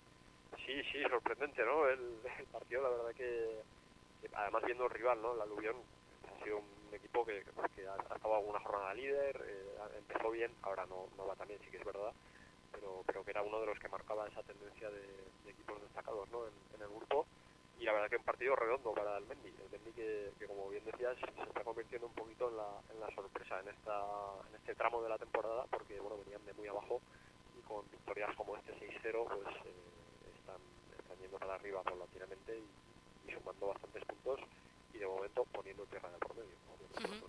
Sí, sí, sorprendente, ¿no? El, el partido, la verdad que, que además viendo el rival, ¿no? El Alubión ha sido un equipo que, que ha, ha estado alguna jornada líder, eh, empezó bien, ahora no, no va tan bien, sí que es verdad, pero pero que era uno de los que marcaba esa tendencia de, de equipos destacados, ¿no?, en, en el grupo. Y la verdad que un partido redondo para el Mendy, el Mendy que, que como bien decías se está convirtiendo un poquito en la, en la sorpresa en esta en este tramo de la temporada, porque bueno, venían de muy abajo y con victorias como este seis cero pues eh, están, están yendo para arriba paulatinamente y, y sumando bastantes puntos y de momento poniendo tierra en el promedio, ¿no? Uh-huh.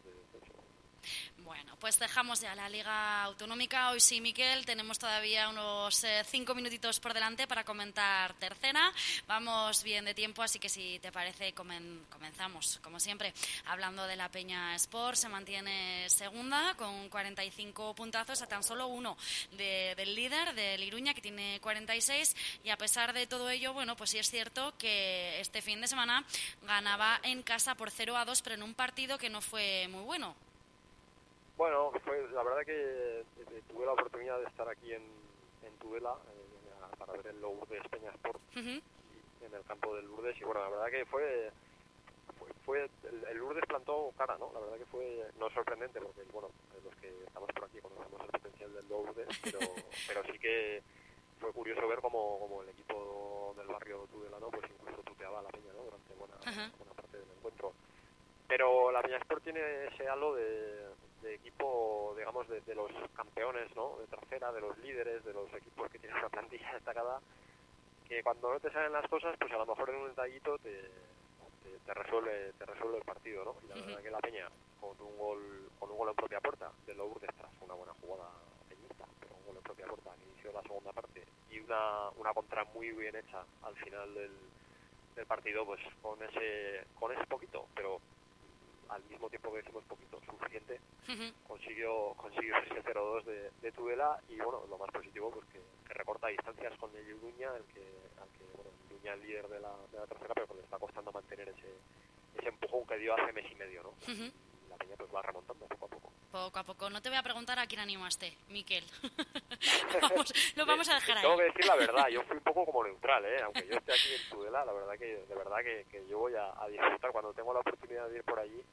Bueno, pues dejamos ya la Liga Autonómica. Hoy sí, Miquel, tenemos todavía unos eh, cinco minutitos por delante para comentar tercera. Vamos bien de tiempo, así que si te parece comen- comenzamos, como siempre, hablando de la Peña Sport. Se mantiene segunda con cuarenta y cinco puntazos, a tan solo uno de, del líder, del Iruña, que tiene cuarenta y seis, y a pesar de todo ello, bueno, pues sí es cierto que este fin de semana ganaba en casa por cero a dos, pero en un partido que no fue muy bueno. Bueno, fue, la verdad que eh, tuve la oportunidad de estar aquí en, en Tudela eh, para ver el Lourdes Peña Sport uh-huh. en el campo del Lourdes, y bueno, la verdad que fue, fue, fue el, el Lourdes plantó cara, ¿no? La verdad que fue no sorprendente, porque bueno, los que estamos por aquí conocemos el potencial del Lourdes, pero, pero sí que fue curioso ver cómo, cómo el equipo del barrio tudelano pues incluso tuteaba a la Peña, ¿no?, durante buena, uh-huh. buena parte del encuentro. Pero la Peña Sport tiene ese halo de, de equipo, digamos, de, de los campeones, ¿no?, de tercera, de los líderes, de los equipos que tienen una plantilla destacada, que cuando no te salen las cosas, pues a lo mejor en un detallito te, te, te resuelve te resuelve el partido, ¿no? Y la uh-huh. verdad que la Peña, con un gol con un gol en propia puerta de Lourdes, tras una buena jugada peñista, pero un gol en propia puerta que inició la segunda parte, y una, una contra muy bien hecha al final del, del partido, pues con ese con ese poquito, pero al mismo tiempo que decimos poquito, suficiente, uh-huh. consiguió consiguió ese cero dos de, de Tudela, y bueno, lo más positivo pues que, que recorta distancias con el Iruña, el que, al que bueno, Iruña el líder de la, de la tercera, pero pues le está costando mantener ese, ese empujón que dio hace mes y medio, ¿no? Uh-huh. Y la Peña pues va remontando poco a poco. Poco a poco. No te voy a preguntar a quién animaste, Miquel. vamos, lo vamos a dejar ahí. Tengo que decir la verdad, yo fui un poco como neutral, ¿eh? Aunque yo esté aquí en Tudela, la verdad que de verdad que, que yo voy a, a disfrutar cuando tengo la oportunidad de ir por allí.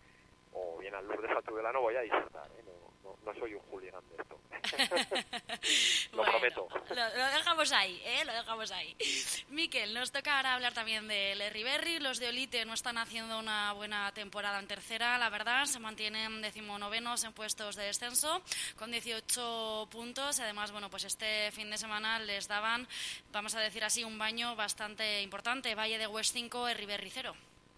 o bien al Lourdes a Tudela no voy a disfrutar, ¿eh? no, no, no soy un hooligan de esto. Lo bueno, prometo. Lo, lo dejamos ahí, ¿eh? Lo dejamos ahí. Miquel, nos toca ahora hablar también del Erriberri. Los de Olite no están haciendo una buena temporada en tercera, la verdad. Se mantienen decimonovenos en puestos de descenso con dieciocho puntos. Además, bueno, pues este fin de semana les daban, vamos a decir así, un baño bastante importante. Valle de Hues cinco, Erriberri cero.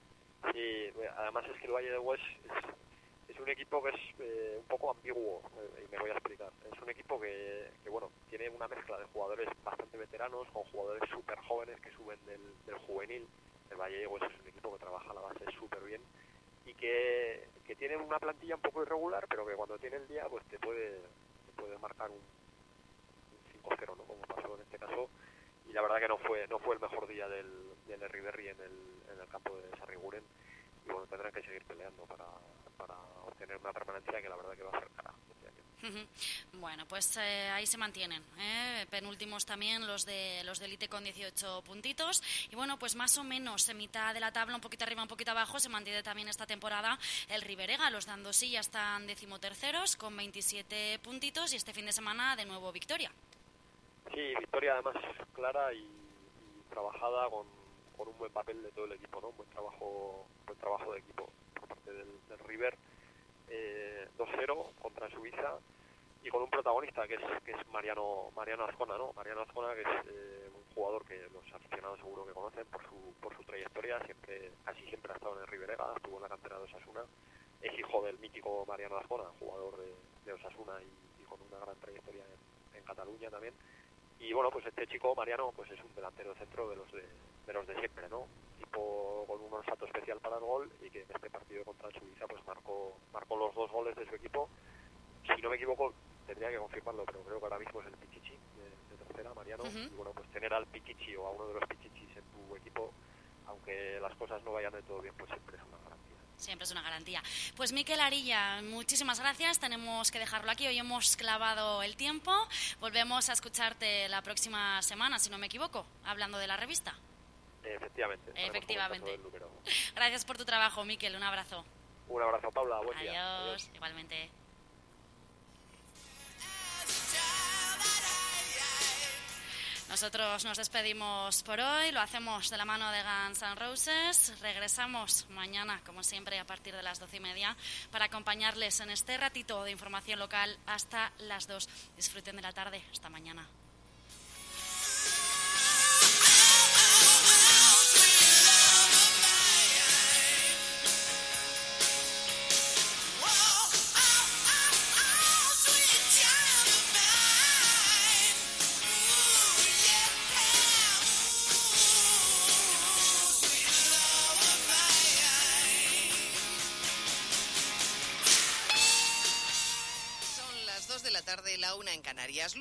Sí, además es que el Valle de Hues es, es un equipo que es eh, un poco ambiguo, eh, y me voy a explicar. Es un equipo que, que, bueno, tiene una mezcla de jugadores bastante veteranos con jugadores súper jóvenes que suben del, del juvenil. El Valle de Hues es un equipo que trabaja la base súper bien y que, que tiene una plantilla un poco irregular, pero que cuando tiene el día pues te puede, te puede marcar un, un cinco cero, ¿no? Como pasó en este caso. Y la verdad que no fue no fue el mejor día del, del Erriberri en el, en el campo de Sarriguren, y bueno, tendrán que seguir peleando para, para obtener una permanencia que la verdad que va a ser cara este año. Bueno, pues eh, ahí se mantienen, ¿eh? Penúltimos también los de los de Elite con dieciocho puntitos, y bueno, pues más o menos en mitad de la tabla, un poquito arriba, un poquito abajo, se mantiene también esta temporada el Riberega. Los de Andosí ya están decimoterceros con veintisiete puntitos, y este fin de semana de nuevo victoria. Sí, victoria además clara y, y trabajada con, con un buen papel de todo el equipo, ¿no? Un buen trabajo, buen trabajo de equipo por parte del, del River. Eh, dos cero contra Suiza, y con un protagonista que es que es Mariano Mariano Azcona, ¿no? Mariano Azcona, que es eh, un jugador que los aficionados seguro que conocen por su por su trayectoria. Siempre, casi siempre ha estado en el Riverega, estuvo en la cantera de Osasuna. Es hijo del mítico Mariano Azcona, jugador de, de Osasuna y, y con una gran trayectoria en, en Cataluña también. Y bueno, pues este chico, Mariano, pues es un delantero centro de los de, de los de siempre, ¿no? Tipo con un olfato especial para el gol, y que en este partido contra Suiza pues marcó marcó los dos goles de su equipo. Si no me equivoco, tendría que confirmarlo, pero creo que ahora mismo es el Pichichi de, de tercera, Mariano. Uh-huh. Y bueno, pues tener al Pichichi o a uno de los Pichichis en tu equipo, aunque las cosas no vayan de todo bien, pues siempre es una garantía. Siempre es una garantía. Pues Miquel Arilla, muchísimas gracias. Tenemos que dejarlo aquí. Hoy hemos clavado el tiempo. Volvemos a escucharte la próxima semana, si no me equivoco, hablando de la revista. Efectivamente. Efectivamente. Gracias por tu trabajo, Miquel. Un abrazo. Un abrazo, Paula. Buen Adiós. día. Adiós. Igualmente. Nosotros nos despedimos por hoy, lo hacemos de la mano de Guns N' Roses. Regresamos mañana, como siempre, a partir de las doce y media, para acompañarles en este ratito de información local hasta las dos. Disfruten de la tarde. Hasta mañana. La una en Canarias.